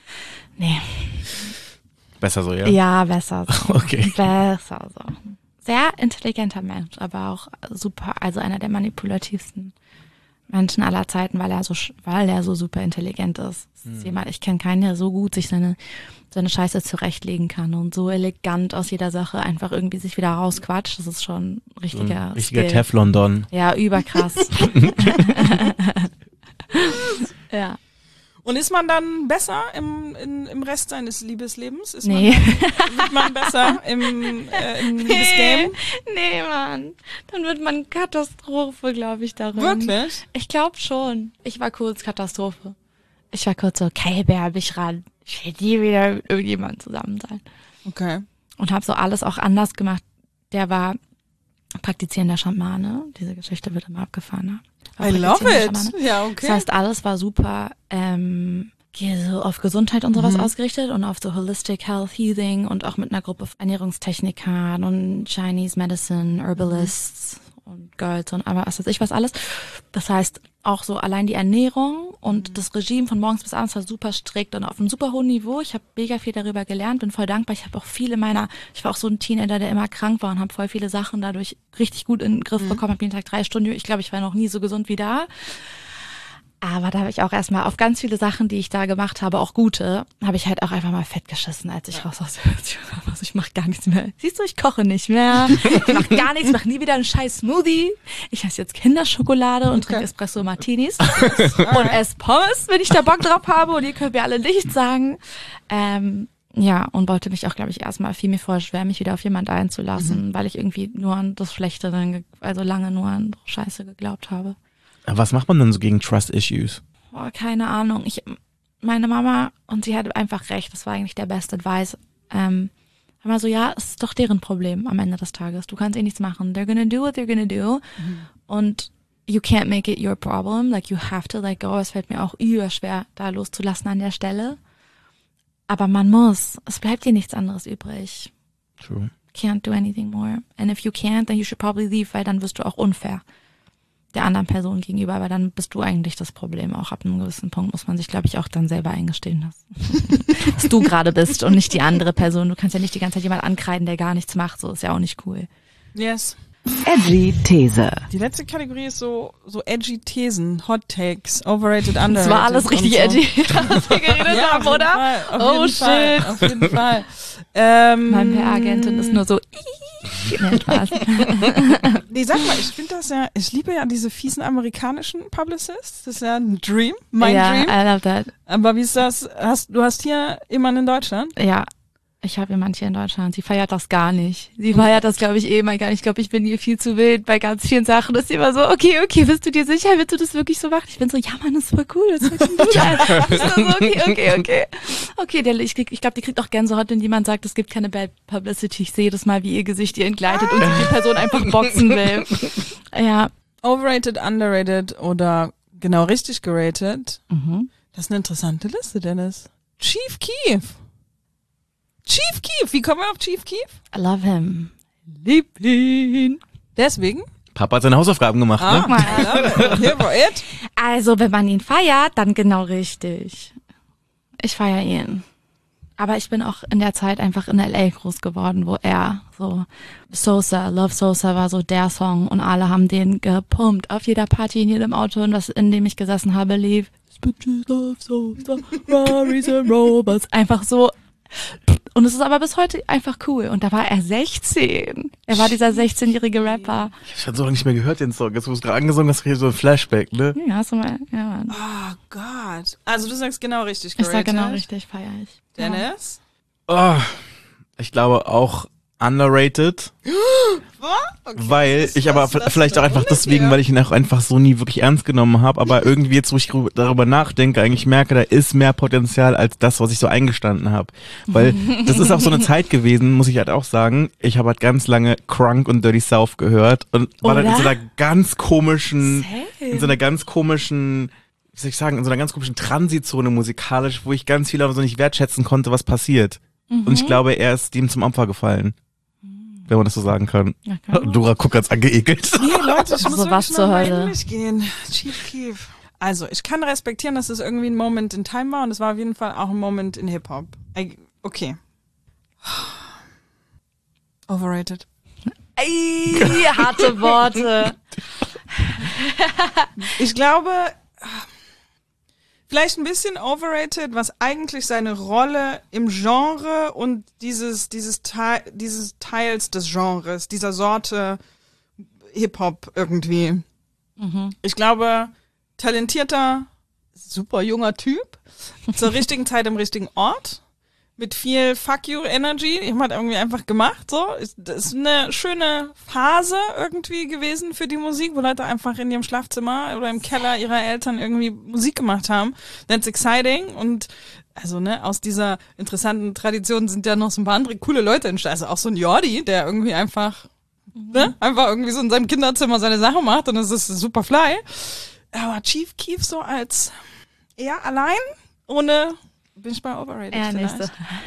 S3: Besser so, ja?
S5: Ja, besser so.
S3: Okay.
S5: Besser so. Sehr intelligenter Mensch, aber auch super, also einer der manipulativsten Menschen aller Zeiten, weil er so super intelligent ist. Das ist jemand, ich kenne keinen, der so gut sich seine Scheiße zurechtlegen kann und so elegant aus jeder Sache einfach irgendwie sich wieder rausquatscht. Das ist schon ein richtiger
S3: Teflon-Don.
S5: Ja, überkrass. Ja.
S4: Und ist man dann besser im Rest seines Liebeslebens? Wird man besser im Liebesgame?
S5: Nee, Mann. Dann wird man Katastrophe, glaube ich, darin.
S4: Wirklich?
S5: Ich glaube schon. Ich war kurz Katastrophe. Ich war kurz so, okay, Bär, ich ran. Ich will nie wieder mit irgendjemandem zusammen sein.
S4: Okay.
S5: Und habe so alles auch anders gemacht. Der war praktizierender Schamane. Diese Geschichte wird immer abgefahren.
S4: I love it. Ja, okay.
S5: Das heißt, alles war super so auf Gesundheit und sowas ausgerichtet und auf so Holistic Health Healing und auch mit einer Gruppe von Ernährungstechnikern und Chinese Medicine, Herbalists und Girls und aber was weiß ich was alles. Das heißt, auch so allein die Ernährung und das Regime von morgens bis abends war super strikt und auf einem super hohen Niveau. Ich habe mega viel darüber gelernt, bin voll dankbar. Ich habe auch ich war auch so ein Teenager, der immer krank war und habe voll viele Sachen dadurch richtig gut in den Griff bekommen. Habe jeden Tag 3 Stunden. Ich glaube, ich war noch nie so gesund wie da. Aber da habe ich auch erstmal auf ganz viele Sachen, die ich da gemacht habe, auch gute, habe ich halt auch einfach mal fett geschissen, als ich raus aus der Beziehung war. Also ich mache gar nichts mehr. Siehst du, ich koche nicht mehr. Ich mache gar nichts, mache nie wieder einen scheiß Smoothie. Ich esse jetzt Kinderschokolade und trinke Espresso Martinis und esse Pommes, wenn ich da Bock drauf habe. Und ihr könnt mir alle nichts sagen. Ja, und wollte mich auch, glaube ich, erstmal viel mehr vorher schwer, mich wieder auf jemand einzulassen, weil ich irgendwie nur an das Schlechte, lange nur an Scheiße geglaubt habe.
S3: Was macht man denn so gegen Trust-Issues?
S5: Boah, keine Ahnung. Meine Mama, und sie hatte einfach recht, das war eigentlich der beste Advice, Hör mal so, ja, es ist doch deren Problem am Ende des Tages. Du kannst nichts machen. They're gonna do what they're gonna do. Und you can't make it your problem. Like, you have to let go. Es fällt mir auch überschwer, da loszulassen an der Stelle. Aber man muss. Es bleibt dir nichts anderes übrig.
S3: True.
S5: Can't do anything more. And if you can't, then you should probably leave, weil dann wirst du auch unfair der anderen Person gegenüber, weil dann bist du eigentlich das Problem. Auch ab einem gewissen Punkt muss man sich, glaube ich, auch dann selber eingestehen, dass du gerade bist und nicht die andere Person. Du kannst ja nicht die ganze Zeit jemand ankreiden, der gar nichts macht. So ist ja auch nicht cool.
S4: Yes.
S2: Edgy These.
S4: Die letzte Kategorie ist so edgy Thesen, Hot Takes, overrated, underrated.
S5: Das war alles richtig
S4: so.
S5: edgy, was wir geredet haben, oder? Oh shit.
S4: Auf jeden Fall.
S5: Meine PR-Agentin ist nur so, nee, Spaß.
S4: Nee, sag mal, ich liebe ja diese fiesen amerikanischen Publicists. Das ist ja ein Dream, mein Dream.
S5: I love that.
S4: Aber wie ist das? Du hast hier jemanden in Deutschland?
S5: Ja. Ich habe jemand hier in Deutschland, sie feiert das gar nicht. Sie feiert das, glaube ich, mal gar nicht. Ich glaube, ich bin hier viel zu wild bei ganz vielen Sachen. Das ist immer so, okay, bist du dir sicher? Willst du das wirklich so machen? Ich bin so, ja Mann, das ist voll cool. Das ist voll cool. Ich so, okay. Okay, ich glaube, die kriegt auch Gänsehaut, wenn jemand sagt, es gibt keine Bad Publicity. Ich sehe das mal, wie ihr Gesicht ihr entgleitet und die Person einfach boxen will. Ja.
S4: Overrated, underrated oder genau richtig geratet. Das ist eine interessante Liste, Dennis. Chief Keef. Chief Keef, wie kommen wir auf Chief Keef?
S5: I love him. Lieb ihn.
S4: Deswegen?
S3: Papa hat seine Hausaufgaben gemacht, ne?
S4: Here for it.
S5: Also, wenn man ihn feiert, dann genau richtig. Ich feiere ihn. Aber ich bin auch in der Zeit einfach in L.A. groß geworden, wo er so Sosa, Love Sosa war so der Song und alle haben den gepumpt. Auf jeder Party, in jedem Auto, in dem ich gesessen habe, lief Bitches love Sosa, Ferraris and Robots. Einfach so. Und es ist aber bis heute einfach cool. Und da war er 16. Er war dieser 16-jährige Rapper.
S3: Ich habe schon so lange nicht mehr gehört, den Song. Jetzt, wo du es gerade angesungen hast, krieg ich so ein Flashback, ne?
S5: Ja, hast du mal, ja, Mann.
S4: Oh Gott. Also du sagst genau richtig,
S5: Ich sag genau richtig, feier ich.
S4: Dennis?
S3: Oh, ich glaube auch underrated.
S4: Okay,
S3: weil ich aber vielleicht auch einfach deswegen, weil ich ihn auch einfach so nie wirklich ernst genommen habe, aber irgendwie jetzt, wo ich darüber nachdenke, eigentlich merke, da ist mehr Potenzial als das, was ich so eingestanden habe. Weil das ist auch so eine Zeit gewesen, muss ich halt auch sagen. Ich habe halt ganz lange Crunk und Dirty South gehört und war dann in so einer ganz komischen, wie soll ich sagen, in so einer ganz komischen Transitzone musikalisch, wo ich ganz viel aber so nicht wertschätzen konnte, was passiert. Und ich glaube, er ist dem zum Opfer gefallen. Wenn man das so sagen kann. Ja, Dora guckt ganz angeekelt.
S4: Nee, Leute, ich muss
S5: so was zur Hölle
S4: gehen. Chief Keef. Also, ich kann respektieren, dass es irgendwie ein Moment in Time war und es war auf jeden Fall auch ein Moment in Hip-Hop. Okay. Overrated.
S5: Ey, harte Worte.
S4: Ich glaube, vielleicht ein bisschen overrated, was eigentlich seine Rolle im Genre und dieses Teils des Genres, dieser Sorte Hip-Hop irgendwie. Ich glaube, talentierter, super junger Typ, zur richtigen Zeit am richtigen Ort, mit viel Fuck you Energy. Ich habe irgendwie einfach gemacht, so. Das ist eine schöne Phase irgendwie gewesen für die Musik, wo Leute einfach in ihrem Schlafzimmer oder im Keller ihrer Eltern irgendwie Musik gemacht haben. That's exciting. Und also, ne, aus dieser interessanten Tradition sind ja noch so ein paar andere coole Leute entstanden. Also auch so ein Jordi, der irgendwie einfach, einfach irgendwie so in seinem Kinderzimmer seine Sachen macht und das ist super fly. Aber Chief Keef so als er allein, ohne bin ich bei overrated.
S5: Ja, nächste.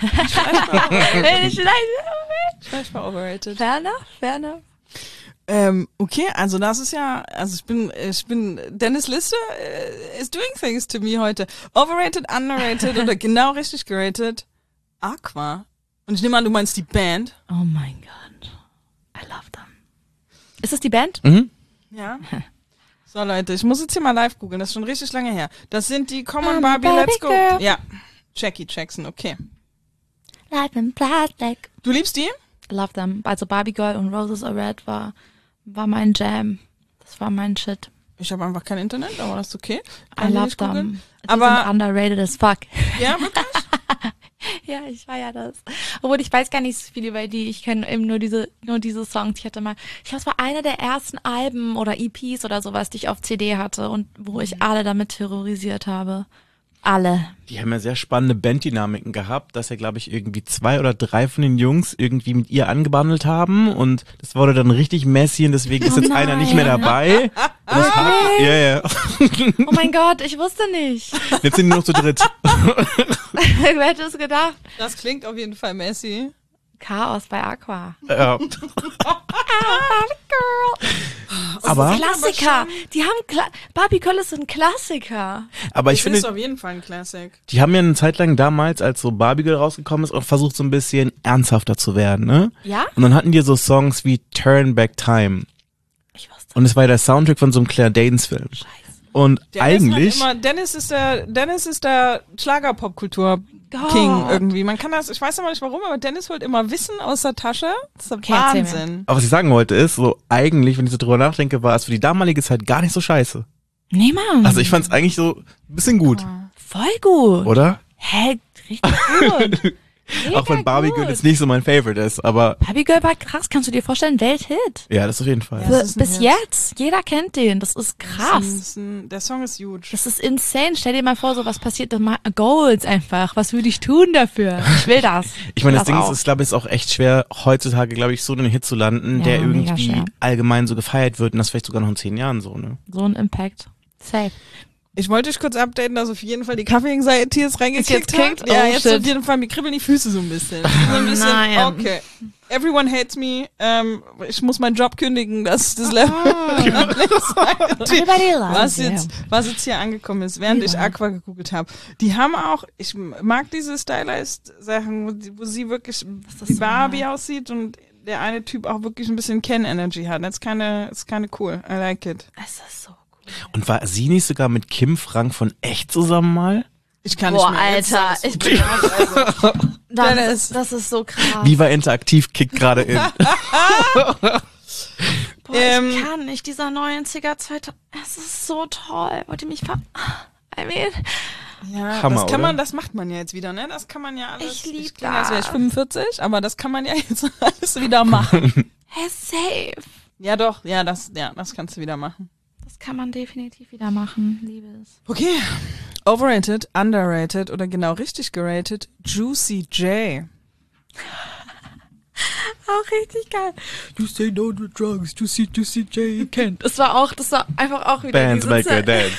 S4: Ich war overrated.
S5: Ferner.
S4: Okay, also das ist ja, also ich bin, Dennis Liste is doing things to me heute. Overrated, underrated oder genau richtig geratet. Aqua. Und ich nehme an, du meinst die Band.
S5: Oh mein Gott. I love them. Ist das die Band?
S4: Ja. So Leute, ich muss jetzt hier mal live googeln, das ist schon richtig lange her. Das sind die Come on Barbie, Let's Go. Girl. Ja. Jackie Jackson, okay.
S5: Life in Plastic.
S4: Du liebst die?
S5: I love them. Also Barbie Girl und Roses Are Red war mein Jam. Das war mein Shit.
S4: Ich habe einfach kein Internet, aber das ist okay.
S5: I love them. Aber sind underrated as fuck.
S4: Ja, wirklich?
S5: Ja, ich feier das. Obwohl ich weiß gar nicht so viel über die. Ich kenne eben nur diese Songs. Ich glaube, es war einer der ersten Alben oder EPs oder sowas, die ich auf CD hatte und wo ich alle damit terrorisiert habe. Alle.
S3: Die haben ja sehr spannende Banddynamiken gehabt, dass ja, glaube ich, irgendwie 2 oder 3 von den Jungs irgendwie mit ihr angebandelt haben und das wurde dann richtig messy und deswegen ist jetzt einer nicht mehr dabei. Und das ja.
S5: Oh mein Gott, ich wusste nicht.
S3: Jetzt sind die noch zu dritt.
S5: Wer hätte es gedacht?
S4: Das klingt auf jeden Fall messy.
S5: Chaos bei Aqua.
S3: Ja. Aber
S5: Klassiker. Die haben Barbie Girl ist ein Klassiker.
S3: Aber ich
S4: Das
S3: finde,
S4: ist auf jeden Fall ein Classic.
S3: die haben ja eine Zeit lang damals, als so Barbie Girl rausgekommen ist, auch versucht so ein bisschen ernsthafter zu werden, ne?
S5: Ja?
S3: Und dann hatten die so Songs wie Turn Back Time.
S5: Ich wusste.
S3: Und es war ja der Soundtrack von so einem Claire Danes Film. Und eigentlich...
S4: Dennis ist der Schlager-Popkultur-King irgendwie. Man kann das, ich weiß aber nicht warum, aber Dennis holt immer Wissen aus der Tasche. Das ist
S5: Okay, erzähl mir.
S4: Wahnsinn.
S3: Aber was ich sagen wollte ist, so eigentlich, wenn ich so drüber nachdenke, war es für die damalige Zeit gar nicht so scheiße.
S5: Nee, Mann.
S3: Also ich fand es eigentlich so ein bisschen gut,
S5: Voll gut.
S3: oder?
S5: Hä, richtig gut.
S3: Auch wenn Barbie Girl jetzt nicht so mein Favorite ist, aber
S5: Barbie Girl war krass, kannst du dir vorstellen, Welthit.
S3: ja, das auf jeden Fall.
S4: Ja. Das ist ein
S5: Bis
S4: Hit.
S5: jetzt, jeder kennt den, das ist krass.
S4: Der Song ist huge.
S5: Das ist insane. Stell dir mal vor, so was passiert, dann mal Goals einfach. Was würde ich tun dafür? Ich will das.
S3: Ich meine, das
S5: will
S3: Ding
S5: auch.
S3: ist, glaube ich, ist auch echt schwer, heutzutage, glaube ich, so einen Hit zu landen,
S5: Ja,
S3: der
S5: mega
S3: irgendwie
S5: schwer.
S3: allgemein so gefeiert wird und das vielleicht sogar noch in 10 Jahren so, ne?
S5: So ein Impact. Safe.
S4: Ich wollte dich kurz updaten, dass auf jeden Fall die Kaffee-Anxiety jetzt reingekickt
S5: Ist jetzt
S4: hat.
S5: kickt?
S4: Ja,
S5: Oh,
S4: jetzt
S5: shit.
S4: auf jeden Fall, mir kribbeln die Füße so ein bisschen. So ein bisschen,
S5: Nein.
S4: okay. Everyone hates me. Ich muss meinen Job kündigen, das ist das Level.
S5: Everybody loves
S4: Was jetzt hier angekommen ist, während ich Aqua gegoogelt habe. Die haben auch, ich mag diese Stylized-Sachen, wo sie wirklich wie Barbie aussieht und der eine Typ auch wirklich ein bisschen Ken-Energy hat. That's kinda cool. I like it.
S5: Es ist so cool.
S3: Und war sie nicht sogar mit Kim Frank von Echt zusammen mal?
S4: Ich kann
S5: Boah,
S4: nicht mehr. Jetzt
S5: Alter,
S4: sag ich's
S5: ich
S4: so.
S5: bin
S4: Dennis.
S5: das ist so krass.
S3: Viva Interaktiv kickt gerade in.
S5: Boah,
S4: Ähm,
S5: ich kann nicht, dieser 90er, 2000, es ist so toll. Wollt ihr mich I mean,
S4: Ja,
S3: Hammer,
S4: das kann
S3: oder?
S4: man, das macht man ja jetzt wieder, ne? Das kann man ja alles.
S5: Ich lieb
S4: klinge, als wäre ich
S5: das.
S4: 45, aber das kann man ja jetzt alles wieder machen.
S5: hey, safe.
S4: Ja, doch, das kannst du wieder machen.
S5: Das kann man definitiv wieder machen, liebe es.
S4: Okay. Overrated, underrated oder genau richtig geratet, Juicy J.
S5: Auch richtig geil. You say no to drugs, Juicy J Kent. Das war einfach auch wieder
S3: Bands
S5: diese
S3: make a
S5: Zeit.
S3: dance.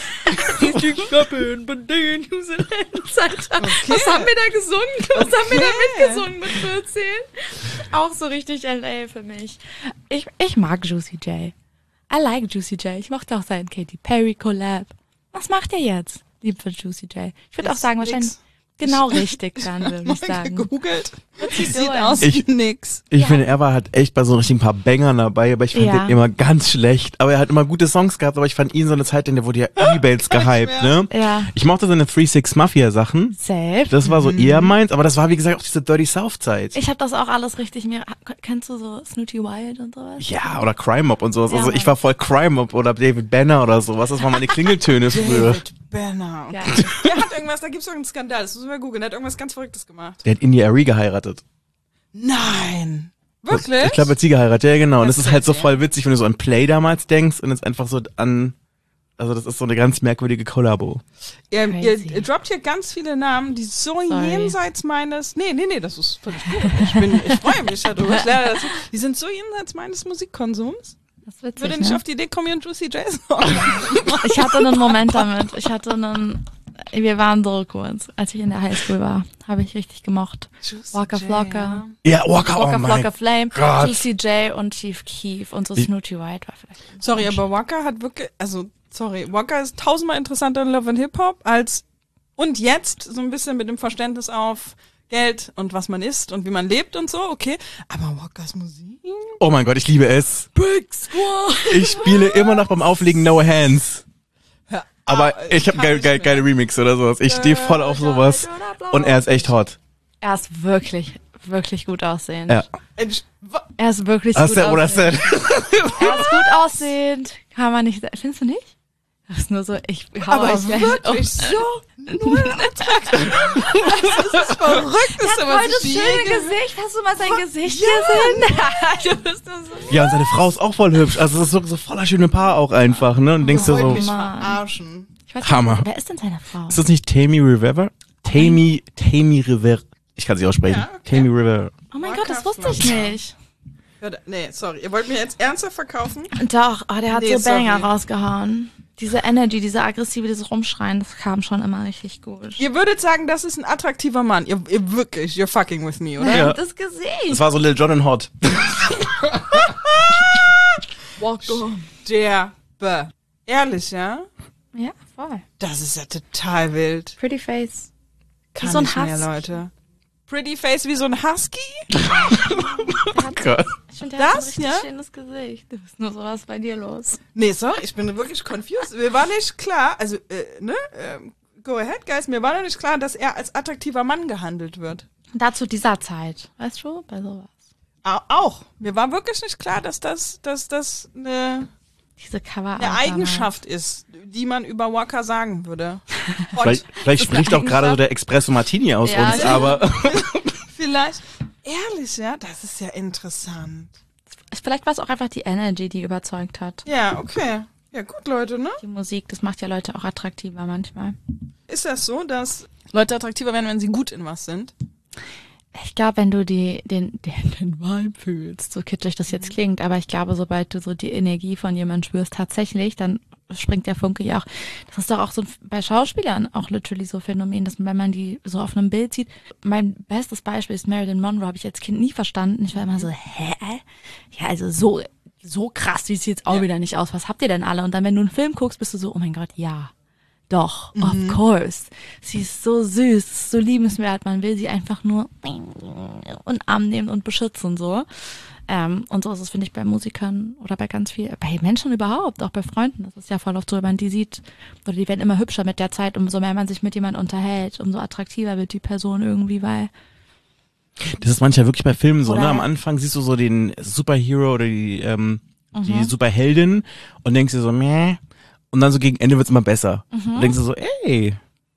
S5: Alter. Was haben wir da gesungen? Was haben wir da mitgesungen mit 14? Auch so richtig LA für mich. Ich mag Juicy J. I like Juicy J. Ich mochte auch seinen Katy Perry Collab. Was macht er jetzt, lieb für Juicy J? Ich würde auch sagen, wahrscheinlich genau richtig dann, würde ich sagen.
S4: Gegoogelt. Sieht
S5: doing?
S4: aus wie nix.
S3: Ich finde, er war halt echt bei so richtig ein paar Bangern dabei, aber ich fand
S5: Ja.
S3: den immer ganz schlecht. Aber er hat immer gute Songs gehabt, aber ich fand ihn so eine Zeit, der wurde ja übelst gehypt, ne?
S5: Ja.
S3: Ich mochte seine 3-6 Mafia Sachen.
S5: Safe.
S3: Das war so eher meins, aber das war, wie gesagt, auch diese Dirty South Zeit.
S5: Ich habe das auch alles richtig kennst du so Snooty Wild und sowas?
S3: Ja, oder Crime Mob und sowas.
S5: Ja,
S3: Also
S5: Mann.
S3: ich war voll Crime Mob oder David Banner oder sowas. Das waren meine Klingeltöne früher.
S4: David Banner. Okay.
S5: Geil.
S4: Der hat irgendwas, da gibt's irgendeinen Skandal, das müssen wir googeln. Der hat irgendwas ganz Verrücktes gemacht.
S3: Der hat India Arie geheiratet.
S4: Nein. Wirklich?
S3: Ich glaube, er hat sie geheiratet, ja genau. Und
S4: Das
S3: das ist halt so
S4: crazy.
S3: voll witzig, wenn du so an Play damals denkst und jetzt einfach so an, also das ist so eine ganz merkwürdige Kollabo.
S4: Ihr
S5: Crazy.
S4: droppt hier ganz viele Namen, die so
S5: Sorry.
S4: jenseits meines. Nee, das ist völlig gut. Ich freue mich darüber. Ich lerne dazu. Die sind so jenseits meines Musikkonsums.
S5: Das ist witzig,
S4: Würde nicht
S5: ne?
S4: auf die Idee kommen, hier einen Juicy J
S5: Ich hatte einen Moment damit. Wir waren so kurz, als ich in der Highschool war, habe ich richtig gemocht. Waka Flocka,
S3: Ja, Walker, oh
S5: Waka
S3: mein
S5: Flocka Flame,
S3: Gott.
S5: Juicy J und Chief Keef und so Snooty White war vielleicht.
S4: Sorry, aber Waka hat wirklich, Waka ist 1000-mal interessanter in Love and Hip Hop als, und jetzt so ein bisschen mit dem Verständnis auf Geld und was man isst und wie man lebt und so, okay. Aber Wakas Musik?
S3: Oh mein Gott, ich liebe es.
S4: Big Squad!
S3: Ich spiele immer noch beim Auflegen No Hands.
S4: Ja,
S3: Aber ich habe geile Remix oder sowas. Ich stehe voll auf sowas. Und er ist echt hot.
S5: Er ist wirklich, wirklich gut aussehend.
S3: Ja.
S5: Er ist wirklich
S3: Hast
S5: gut
S3: du oder
S5: aussehend.
S3: said?
S5: Er ist gut aussehend. Kann man nicht, findest du nicht? Das ist nur so, ich hau
S4: Aber
S5: euch gleich
S4: wirklich so null attraktiv. Das ist das Verrückteste,
S5: Voll
S4: was
S5: das
S4: ich je
S5: schöne
S4: gesehen
S5: Gesicht. Hast du mal sein Gesicht gesehen? Du bist nur so.
S3: Ja, und seine Frau ist auch voll hübsch. Also es ist so voller schöne Paar auch einfach, ne? Und denkst du
S4: wollte
S3: so,
S4: mich
S5: Mann.
S4: verarschen.
S5: Ich weiß
S3: Hammer.
S5: Nicht, wer ist denn seine Frau?
S3: Ist das nicht Tammy Rivera? Tammy Rivera. Ich kann sie aussprechen.
S4: Ja, okay.
S3: Tammy Rivera.
S5: Oh mein Gott, das wusste ich nicht.
S4: Nee, sorry. Ihr wollt mir jetzt ernsthaft verkaufen?
S5: Doch, der hat so
S4: sorry.
S5: Banger rausgehauen. Diese Energy, diese aggressive, dieses Rumschreien, das kam schon immer richtig gut.
S4: Ihr würdet sagen, das ist ein attraktiver Mann. Ihr wirklich, you're fucking with me, oder?
S3: Ja.
S5: Das Gesicht.
S3: Das war so Lil Jon and Hot.
S5: Walk on.
S4: Derbe. Ehrlich, ja?
S5: Ja, voll.
S4: Das ist ja total wild.
S5: Pretty Face.
S4: Kann
S5: so ein
S4: nicht mehr,
S5: Husky.
S4: Leute. Pretty Face wie so ein Husky?
S3: Gott.
S5: Ich finde, der hat
S4: Das,
S5: ein richtig
S4: ja?
S5: schönes Gesicht. Du bist nur sowas bei dir los.
S4: Nee, sorry, ich bin wirklich confused. Mir war nicht klar, also, go ahead, guys, mir war noch nicht klar, dass er als attraktiver Mann gehandelt wird.
S5: Dazu dieser Zeit, weißt du, bei sowas.
S4: Auch. Mir war wirklich nicht klar, dass das eine
S5: Diese Cover
S4: Eigenschaft ist, die man über Walker sagen würde.
S3: Vielleicht spricht auch gerade so der Espresso Martini aus
S5: Ja,
S3: uns,
S5: ja.
S3: aber
S4: Vielleicht. Ehrlich, ja? Das ist ja interessant.
S5: Vielleicht war es auch einfach die Energy, die überzeugt hat.
S4: Ja, okay. Ja, gut, Leute, ne?
S5: Die Musik, das macht ja Leute auch attraktiver manchmal.
S4: Ist das so, dass Leute attraktiver werden, wenn sie gut in was sind?
S5: Ich glaube, wenn du den Vibe fühlst, so kitschig das jetzt klingt, aber ich glaube, sobald du so die Energie von jemandem spürst, tatsächlich, dann springt der Funke ja auch. Das ist doch auch so bei Schauspielern auch literally so ein Phänomen, dass wenn man die so auf einem Bild sieht. Mein bestes Beispiel ist Marilyn Monroe, habe ich als Kind nie verstanden. Ich war immer so, hä? Ja, also so krass sieht sie jetzt auch wieder nicht aus. Was habt ihr denn alle? Und dann, wenn du einen Film guckst, bist du so, oh mein Gott, ja. Doch, of course. Sie ist so süß, so liebenswert. Man will sie einfach nur in den Arm nehmen und beschützen, so. Und so ist es, finde ich, bei Musikern oder bei ganz viel, bei Menschen überhaupt, auch bei Freunden. Das ist ja voll oft so, wenn man die sieht, oder die werden immer hübscher mit der Zeit. Umso mehr man sich mit jemandem unterhält, umso attraktiver wird die Person irgendwie, weil
S3: das ist manchmal wirklich bei Filmen so,
S5: Oder-
S3: ne? Am Anfang siehst du so den Superhero oder die Superheldin und denkst dir so, meh. Und dann so gegen Ende wird's immer besser. Und denkst du so, ey.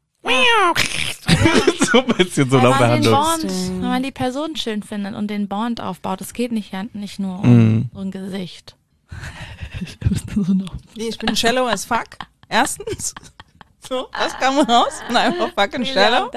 S3: So ein bisschen so
S5: Weil
S3: laut
S5: man den
S3: behandelt.
S5: Bond, wenn man die Person schön findet und den Bond aufbaut, es geht nicht nur um so ein Gesicht.
S4: Nee, ich bin shallow as fuck. Erstens. So, das kam raus. Und einfach fucking shallow.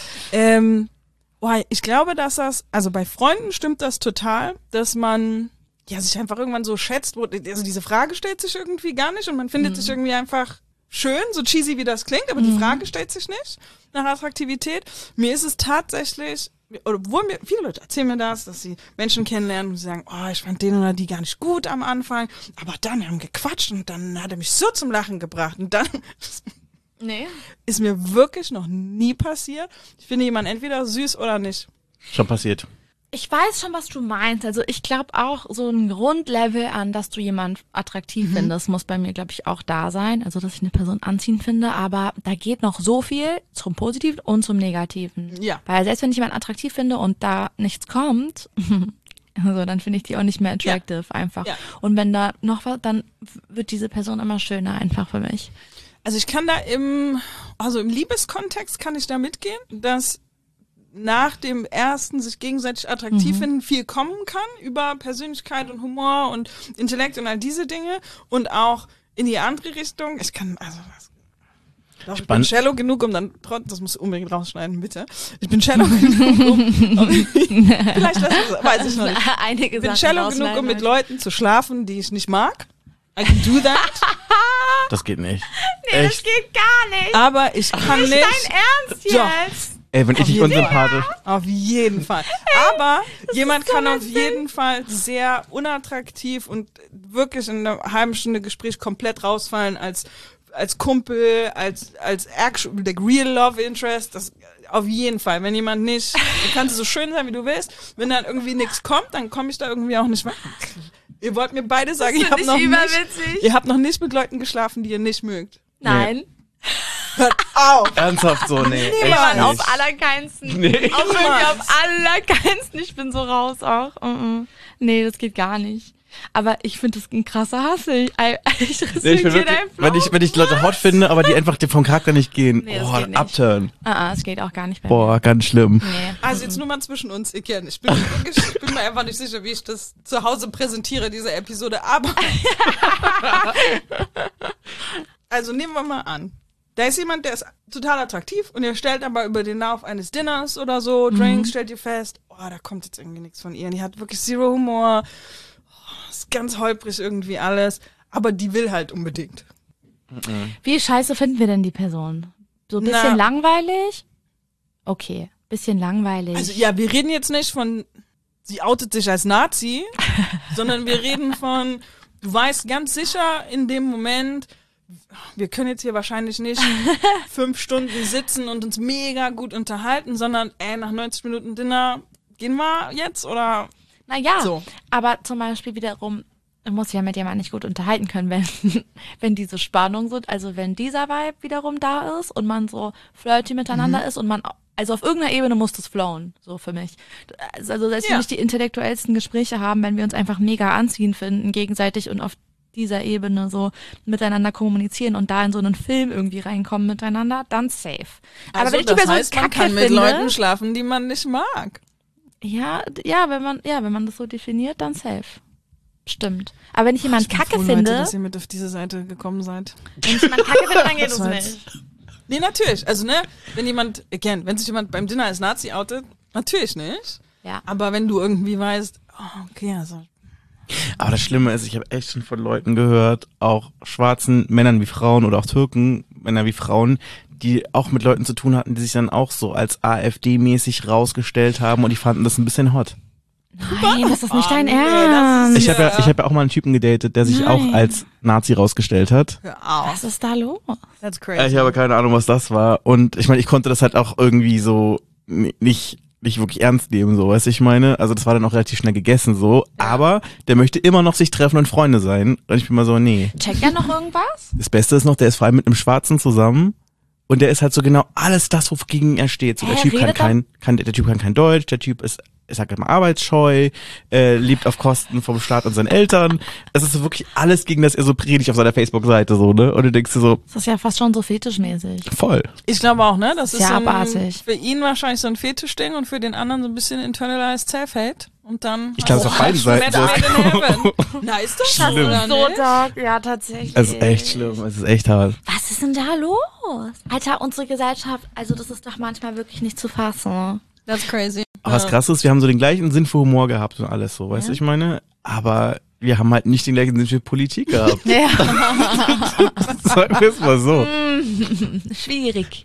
S4: Ich glaube, dass das, also bei Freunden stimmt das total, dass man ja sich einfach irgendwann so schätzt, also diese Frage stellt sich irgendwie gar nicht und man findet sich irgendwie einfach schön, so cheesy wie das klingt, aber die Frage stellt sich nicht nach Attraktivität. Mir ist es tatsächlich, obwohl mir viele Leute erzählen mir das, dass sie Menschen kennenlernen und sie sagen, oh, ich fand den oder die gar nicht gut am Anfang, aber dann haben wir gequatscht und dann hat er mich so zum Lachen gebracht und dann
S5: Nee.
S4: ist mir wirklich noch nie passiert. Ich finde jemanden entweder süß oder nicht.
S3: Schon passiert.
S5: Ich weiß schon, was du meinst. Also ich glaube auch, so ein Grundlevel an, dass du jemand attraktiv findest, muss bei mir, glaube ich, auch da sein. Also, dass ich eine Person anziehend finde. Aber da geht noch so viel zum Positiven und zum Negativen.
S4: Ja.
S5: Weil selbst wenn ich jemanden attraktiv finde und da nichts kommt, also dann finde ich die auch nicht mehr attractive einfach.
S4: Ja.
S5: Und wenn da noch was, dann wird diese Person immer schöner einfach für mich.
S4: Also ich kann da im Liebeskontext kann ich da mitgehen, dass nach dem ersten sich gegenseitig attraktiv finden viel kommen kann über Persönlichkeit und Humor und Intellekt und all diese Dinge und auch in die andere Richtung. Ich bin shallow genug, um dann das muss unbedingt rausschneiden, bitte. Ich bin shallow genug, vielleicht weiß ich noch nicht.
S5: Einige
S4: Ich bin
S5: Sachen
S4: shallow genug, um mit Leuten zu schlafen, die ich nicht mag. I can do that.
S3: Das geht nicht.
S5: Nee, das
S3: Echt?
S5: geht gar nicht.
S4: Aber ich kann nicht.
S5: Dein Ernst
S4: Doch.
S5: jetzt?
S3: Ey, wenn ich dich
S4: jeden
S3: unsympathisch.
S4: Auf jeden Fall. Aber jemand kann auf jeden Fall sehr unattraktiv und wirklich in einer halben Stunde Gespräch komplett rausfallen als Kumpel, als der real love interest. Das auf jeden Fall. Wenn jemand nicht, du kannst so schön sein, wie du willst. Wenn dann irgendwie nichts kommt, dann komme ich da irgendwie auch nicht mehr. Ihr wollt mir beide sagen, ihr habt noch nicht mit Leuten geschlafen, die ihr nicht mögt.
S5: Nein.
S4: Hört auf!
S3: Ernsthaft so, nee.
S4: Niemand
S3: echt
S5: Auf
S3: nicht.
S5: allerkeinsten.
S3: Nee.
S5: Auch wirklich auf allerkeinsten. Ich bin so raus auch. Nee, das geht gar nicht. Aber ich finde das ein krasser Hass. Ich
S3: Nee, ich bin
S5: respektiere
S3: wirklich,
S5: deinen Flow.
S3: wenn ich Leute hot finde, aber die einfach vom Charakter nicht gehen.
S5: Nee, das
S3: Boah,
S5: geht nicht.
S3: Upturn.
S5: Es geht auch gar nicht bei
S3: Boah, ganz schlimm.
S5: mir. Nee.
S4: Also jetzt nur mal zwischen uns, ich bin mir einfach nicht sicher, wie ich das zu Hause präsentiere, diese Episode, aber also nehmen wir mal an, Da ist jemand, der ist total attraktiv und ihr stellt aber über den Lauf eines Dinners oder so, Drinks, stellt ihr fest, da kommt jetzt irgendwie nichts von ihr. Und die hat wirklich zero Humor, ist ganz holprig irgendwie alles, aber die will halt unbedingt.
S5: Wie scheiße finden wir denn die Person? So ein bisschen langweilig? Okay, bisschen langweilig.
S4: Also ja, wir reden jetzt nicht von, sie outet sich als Nazi, sondern wir reden von, du weißt ganz sicher in dem Moment, wir können jetzt hier wahrscheinlich nicht 5 Stunden sitzen und uns mega gut unterhalten, sondern nach 90 Minuten Dinner gehen wir jetzt oder?
S5: Naja,
S4: so.
S5: Aber zum Beispiel wiederum, muss ich ja mit jemandem nicht gut unterhalten können, wenn diese Spannung sind, also wenn dieser Vibe wiederum da ist und man so flirty miteinander ist und man, also auf irgendeiner Ebene muss das flowen, so für mich. Also selbst wenn wir nicht die intellektuellsten Gespräche haben, wenn wir uns einfach mega anziehen finden, gegenseitig und auf dieser Ebene so miteinander kommunizieren und da in so einen Film irgendwie reinkommen miteinander, dann safe.
S4: Also aber wenn ich die Person man kann mit Leuten schlafen, die man nicht mag.
S5: Ja, wenn man das so definiert, dann safe. Stimmt. Aber wenn ich jemanden kacke finde...
S4: Leute, dass ihr mit auf diese Seite gekommen seid.
S5: Wenn ich jemanden kacke finde, dann geht es nicht.
S4: Nee, natürlich. Also, wenn sich jemand beim Dinner als Nazi outet, natürlich nicht.
S5: Ja.
S4: Aber wenn du irgendwie weißt, okay, also...
S3: Aber das Schlimme ist, ich habe echt schon von Leuten gehört, auch schwarzen Männern wie Frauen oder auch Türken, Männer wie Frauen, die auch mit Leuten zu tun hatten, die sich dann auch so als AfD-mäßig rausgestellt haben und die fanden das ein bisschen hot.
S5: Nein, das ist nicht dein Ernst.
S3: Ich hab ja auch mal einen Typen gedatet, der sich auch als Nazi rausgestellt hat.
S5: Was ist da los?
S4: That's crazy.
S3: Ich habe keine Ahnung, was das war. Und ich meine, ich konnte das halt auch irgendwie so nicht wirklich ernst nehmen, so, weißt du, ich meine? Also das war dann auch relativ schnell gegessen, so. Ja. Aber der möchte immer noch sich treffen und Freunde sein. Und ich bin mal so, nee.
S5: Checkt er noch irgendwas?
S3: Das Beste ist noch, der ist vor allem mit einem Schwarzen zusammen. Und der ist halt so genau alles das, wogegen er steht. So, der Typ kann kein Deutsch, der Typ ist, ich sag immer, arbeitsscheu, lebt auf Kosten vom Staat und seinen Eltern. Es ist so wirklich alles, gegen das er so predigt auf seiner Facebook-Seite, so, ne? Und du denkst dir so.
S5: Das ist ja fast schon so fetischmäßig.
S3: Voll.
S4: Ich glaube auch, ne? Das ist
S5: ja
S4: so
S5: abartig.
S4: Für ihn wahrscheinlich so ein Fetischding und für den anderen so ein bisschen internalized Self-Hate. Und dann.
S3: Ich glaube, es auf beiden Seiten so.
S4: Na, ist doch
S3: schlimm.
S4: Oder
S5: so dark. Ja, tatsächlich.
S3: Es ist echt schlimm, es ist echt hart.
S5: Was ist denn da los? Alter, unsere Gesellschaft, also das ist doch manchmal wirklich nicht zu fassen.
S4: That's crazy.
S3: Aber was krass ist, wir haben so den gleichen Sinn für Humor gehabt und alles so, weißt du, ich meine? Aber wir haben halt nicht den gleichen Sinn für Politik gehabt.
S5: Ja.
S3: Sagen wir es mal so.
S5: Schwierig.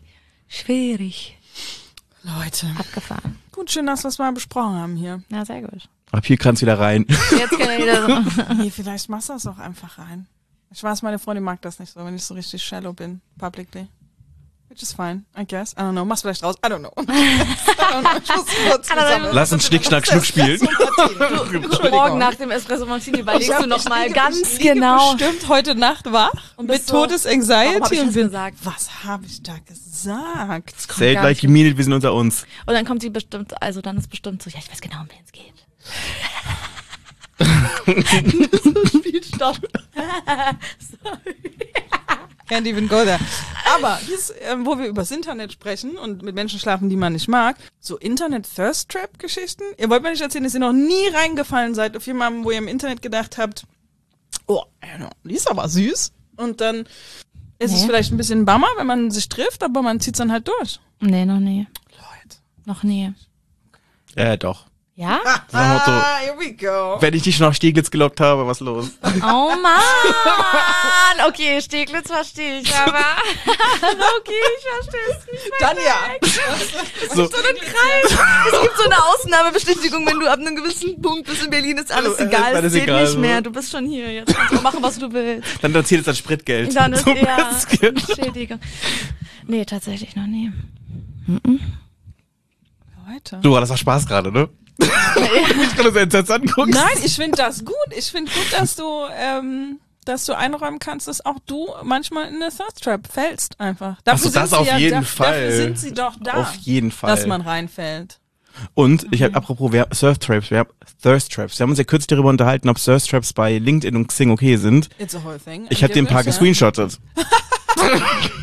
S4: Leute.
S5: Abgefahren.
S4: Gut, schön, dass wir es mal besprochen haben hier.
S5: Ja, sehr gut.
S3: Ab hier kannst du wieder rein.
S5: Jetzt kann ich wieder so.
S4: Nee, vielleicht machst du das auch einfach rein. Ich weiß, meine Freundin mag das nicht so, wenn ich so richtig shallow bin, publicly. Which is fine, I guess. I don't know. Mach's vielleicht raus. I don't know. Ich muss kurz
S3: Lass uns Schnick, Schnack, Schnuck spielen.
S5: Morgen nach dem Espresso Martini überlegst du nochmal ganz genau.
S4: Bestimmt heute Nacht wach und mit so, Todesanxiety und bin
S5: gesagt.
S4: Was habe ich da gesagt?
S3: Say it like you mean it, wir sind unter uns.
S5: Und dann kommt sie bestimmt, also dann ist bestimmt so, ja, ich weiß genau, um wen es geht. Spielstopp. Sorry.
S4: Can't even go there. Aber hier ist, wo wir übers Internet sprechen und mit Menschen schlafen, die man nicht mag, so Internet-Thirst-Trap-Geschichten. Ihr wollt mir nicht erzählen, dass ihr noch nie reingefallen seid auf jemanden, wo ihr im Internet gedacht habt, die ist aber süß. Und dann ist es vielleicht ein bisschen ein Bummer, wenn man sich trifft, aber man zieht es dann halt durch.
S5: Nee, noch nie.
S4: Leute.
S5: Noch nie.
S3: Doch.
S5: Ja?
S4: Here we go.
S3: Wenn ich dich nach Steglitz gelockt habe, was los?
S5: Oh Mann! Okay, Steglitz verstehe ich, aber okay, ich verstehe es nicht.
S4: Dann ja.
S5: So ein Kreis. Es gibt so eine Ausnahmebestätigung, wenn du ab einem gewissen Punkt bist in Berlin, ist alles egal, es zählt nicht mehr. Du bist schon hier, jetzt kannst du machen, was du willst.
S3: Dann erzählt es das Spritgeld.
S5: Dann ist eher Entschädigung. Nee, tatsächlich noch nie.
S4: Leute.
S3: Du, das war Spaß gerade, ne? Ich kann das entsetzt angucken.
S4: Nein, ich finde das gut. Ich finde gut, dass du einräumen kannst, dass auch du manchmal in eine Thirst Trap fällst einfach.
S3: Achso, das auf jeden Fall.
S4: Dafür sind sie doch da.
S3: Auf jeden Fall.
S4: Dass man reinfällt.
S3: Und ich habe, apropos Thirst Traps, wir haben uns ja kürzlich darüber unterhalten, ob Thirst Traps bei LinkedIn und Xing okay sind.
S4: It's a whole thing.
S3: Ich habe dir ein paar gescreenshottet.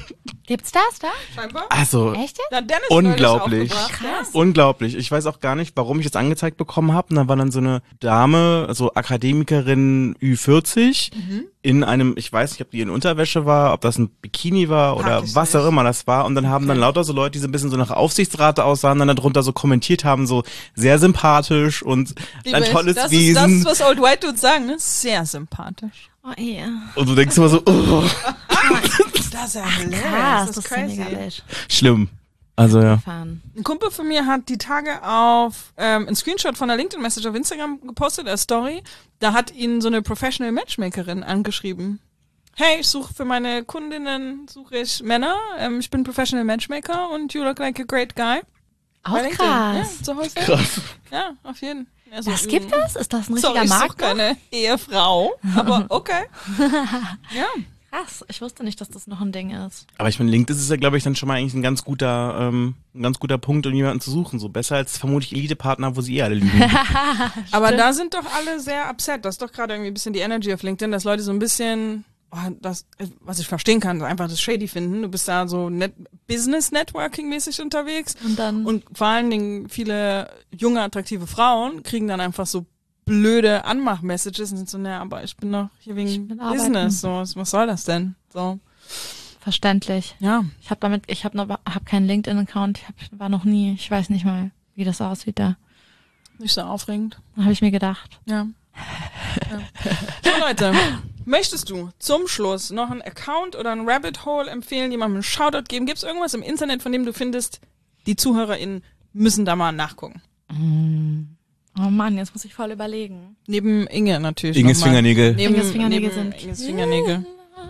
S5: Gibt's das da?
S4: Scheinbar.
S3: Also,
S5: Echt jetzt?
S4: Na, Dennis
S3: unglaublich.
S5: Krass.
S3: Unglaublich. Ich weiß auch gar nicht, warum ich das angezeigt bekommen habe. Und da war dann so eine Dame, so Akademikerin Ü40, in einem, ich weiß nicht, ob die in Unterwäsche war, ob das ein Bikini war oder was auch immer das war. Und dann haben dann lauter so Leute, die so ein bisschen so nach Aufsichtsrate aussahen, dann darunter so kommentiert haben, so sehr sympathisch und ein tolles Wesen.
S4: Das ist, was Old White Dudes sagen, ne? Sehr sympathisch.
S5: Oh, yeah.
S3: Und du denkst immer so, oh.
S4: Das ist ja hilarious.
S5: Krass,
S4: Das ist
S5: ja
S4: crazy.
S5: mega wild.
S3: Schlimm. Also ja.
S5: Fahren.
S4: Ein Kumpel von mir hat die Tage auf einen Screenshot von der LinkedIn-Message auf Instagram gepostet, als Story. Da hat ihn so eine Professional Matchmakerin angeschrieben. Hey, ich suche für meine Kundinnen, Männer. Ich bin Professional Matchmaker und you look like a great guy.
S5: Auch
S4: Bei LinkedIn.
S5: krass.
S4: Ja, so heißt er.
S3: Krass.
S4: Ja, auf jeden Fall. Also,
S5: Das gibt es? Ist das ein richtiger
S4: sorry, ich suche
S5: Markt?
S4: keine Ehefrau, aber okay. Ja.
S5: Krass, ich wusste nicht, dass das noch ein Ding ist.
S3: Aber ich meine, LinkedIn ist ja, glaube ich, dann schon mal eigentlich ein ganz guter Punkt, um jemanden zu suchen. So besser als vermutlich Elite-Partner, wo sie alle lügen.
S4: Aber da sind doch alle sehr upset. Das ist doch gerade irgendwie ein bisschen die Energy auf LinkedIn, dass Leute so ein bisschen, was ich verstehen kann, einfach das shady finden. Du bist da so Business-Networking-mäßig unterwegs. Und vor allen Dingen viele junge, attraktive Frauen kriegen dann einfach so blöde Anmach-Messages und sind so, naja, aber ich bin doch hier wegen Business. So, was soll das denn? So.
S5: Verständlich.
S4: Ja.
S5: Ich hab keinen LinkedIn-Account, war noch nie, ich weiß nicht mal, wie das aussieht da.
S4: Nicht so aufregend.
S5: Habe ich mir gedacht.
S4: Ja. So, Leute, möchtest du zum Schluss noch einen Account oder ein Rabbit Hole empfehlen, jemandem einen Shoutout geben? Gibt es irgendwas im Internet, von dem du findest, die ZuhörerInnen müssen da mal nachgucken?
S5: Oh Mann, jetzt muss ich voll überlegen.
S4: Neben Inge natürlich.
S3: Inges Fingernägel.
S5: Inges Fingernägel sind.
S4: Inges Fingernägel.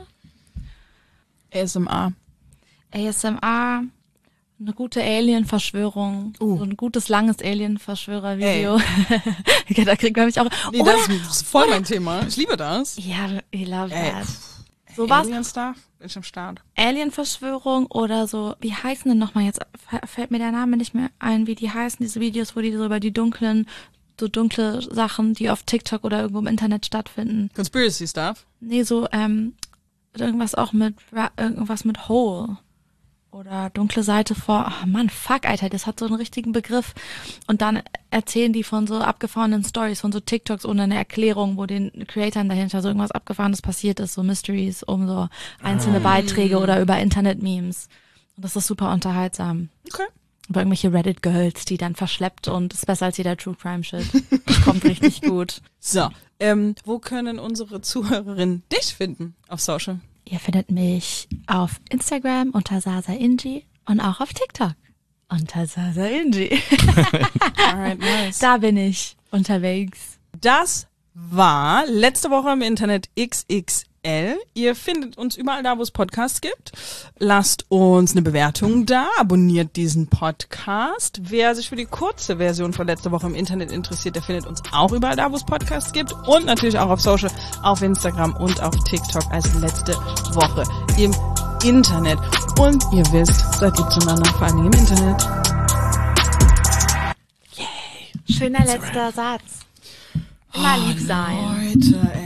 S4: ASMR.
S5: ASMR, eine gute Alien-Verschwörung. So ein gutes, langes Alien-Verschwörer-Video. Ja, da kriegt man mich auch.
S4: Nee, das ist voll mein Thema. Ich liebe das.
S5: Ja, I love that. So was.
S4: Alien-Stuff? Bin ich am Start.
S5: Alien-Verschwörung oder so, wie heißen denn nochmal jetzt? Fällt mir der Name nicht mehr ein, wie die heißen, diese Videos, wo die so über die dunkle Sachen, die auf TikTok oder irgendwo im Internet stattfinden.
S4: Conspiracy Stuff?
S5: Nee, so, irgendwas auch mit Hole. Oder dunkle Seite vor, oh Mann, fuck, Alter, das hat so einen richtigen Begriff. Und dann erzählen die von so abgefahrenen Stories, von so TikToks ohne eine Erklärung, wo den Creatoren dahinter so irgendwas Abgefahrenes passiert ist, so Mysteries um so einzelne Beiträge oder über Internet-Memes. Und das ist super unterhaltsam.
S4: Okay.
S5: Über irgendwelche Reddit-Girls, die dann verschleppt und ist besser als jeder True-Crime-Shit. Das kommt richtig gut.
S4: So, wo können unsere Zuhörerinnen dich finden auf Social?
S5: Ihr findet mich auf Instagram unter Sasa Inji und auch auf TikTok unter Sasa Inji.
S4: Alright, nice.
S5: Da bin ich unterwegs.
S4: Das war letzte Woche im Internet XXL. Ihr findet uns überall da, wo es Podcasts gibt. Lasst uns eine Bewertung da, abonniert diesen Podcast. Wer sich für die kurze Version von letzte Woche im Internet interessiert, der findet uns auch überall da, wo es Podcasts gibt. Und natürlich auch auf Social, auf Instagram und auf TikTok als letzte Woche im Internet. Und ihr wisst, seid lieb zueinander, vor allem im Internet.
S5: Schöner letzter Satz. Immer lieb sein.
S4: Leute,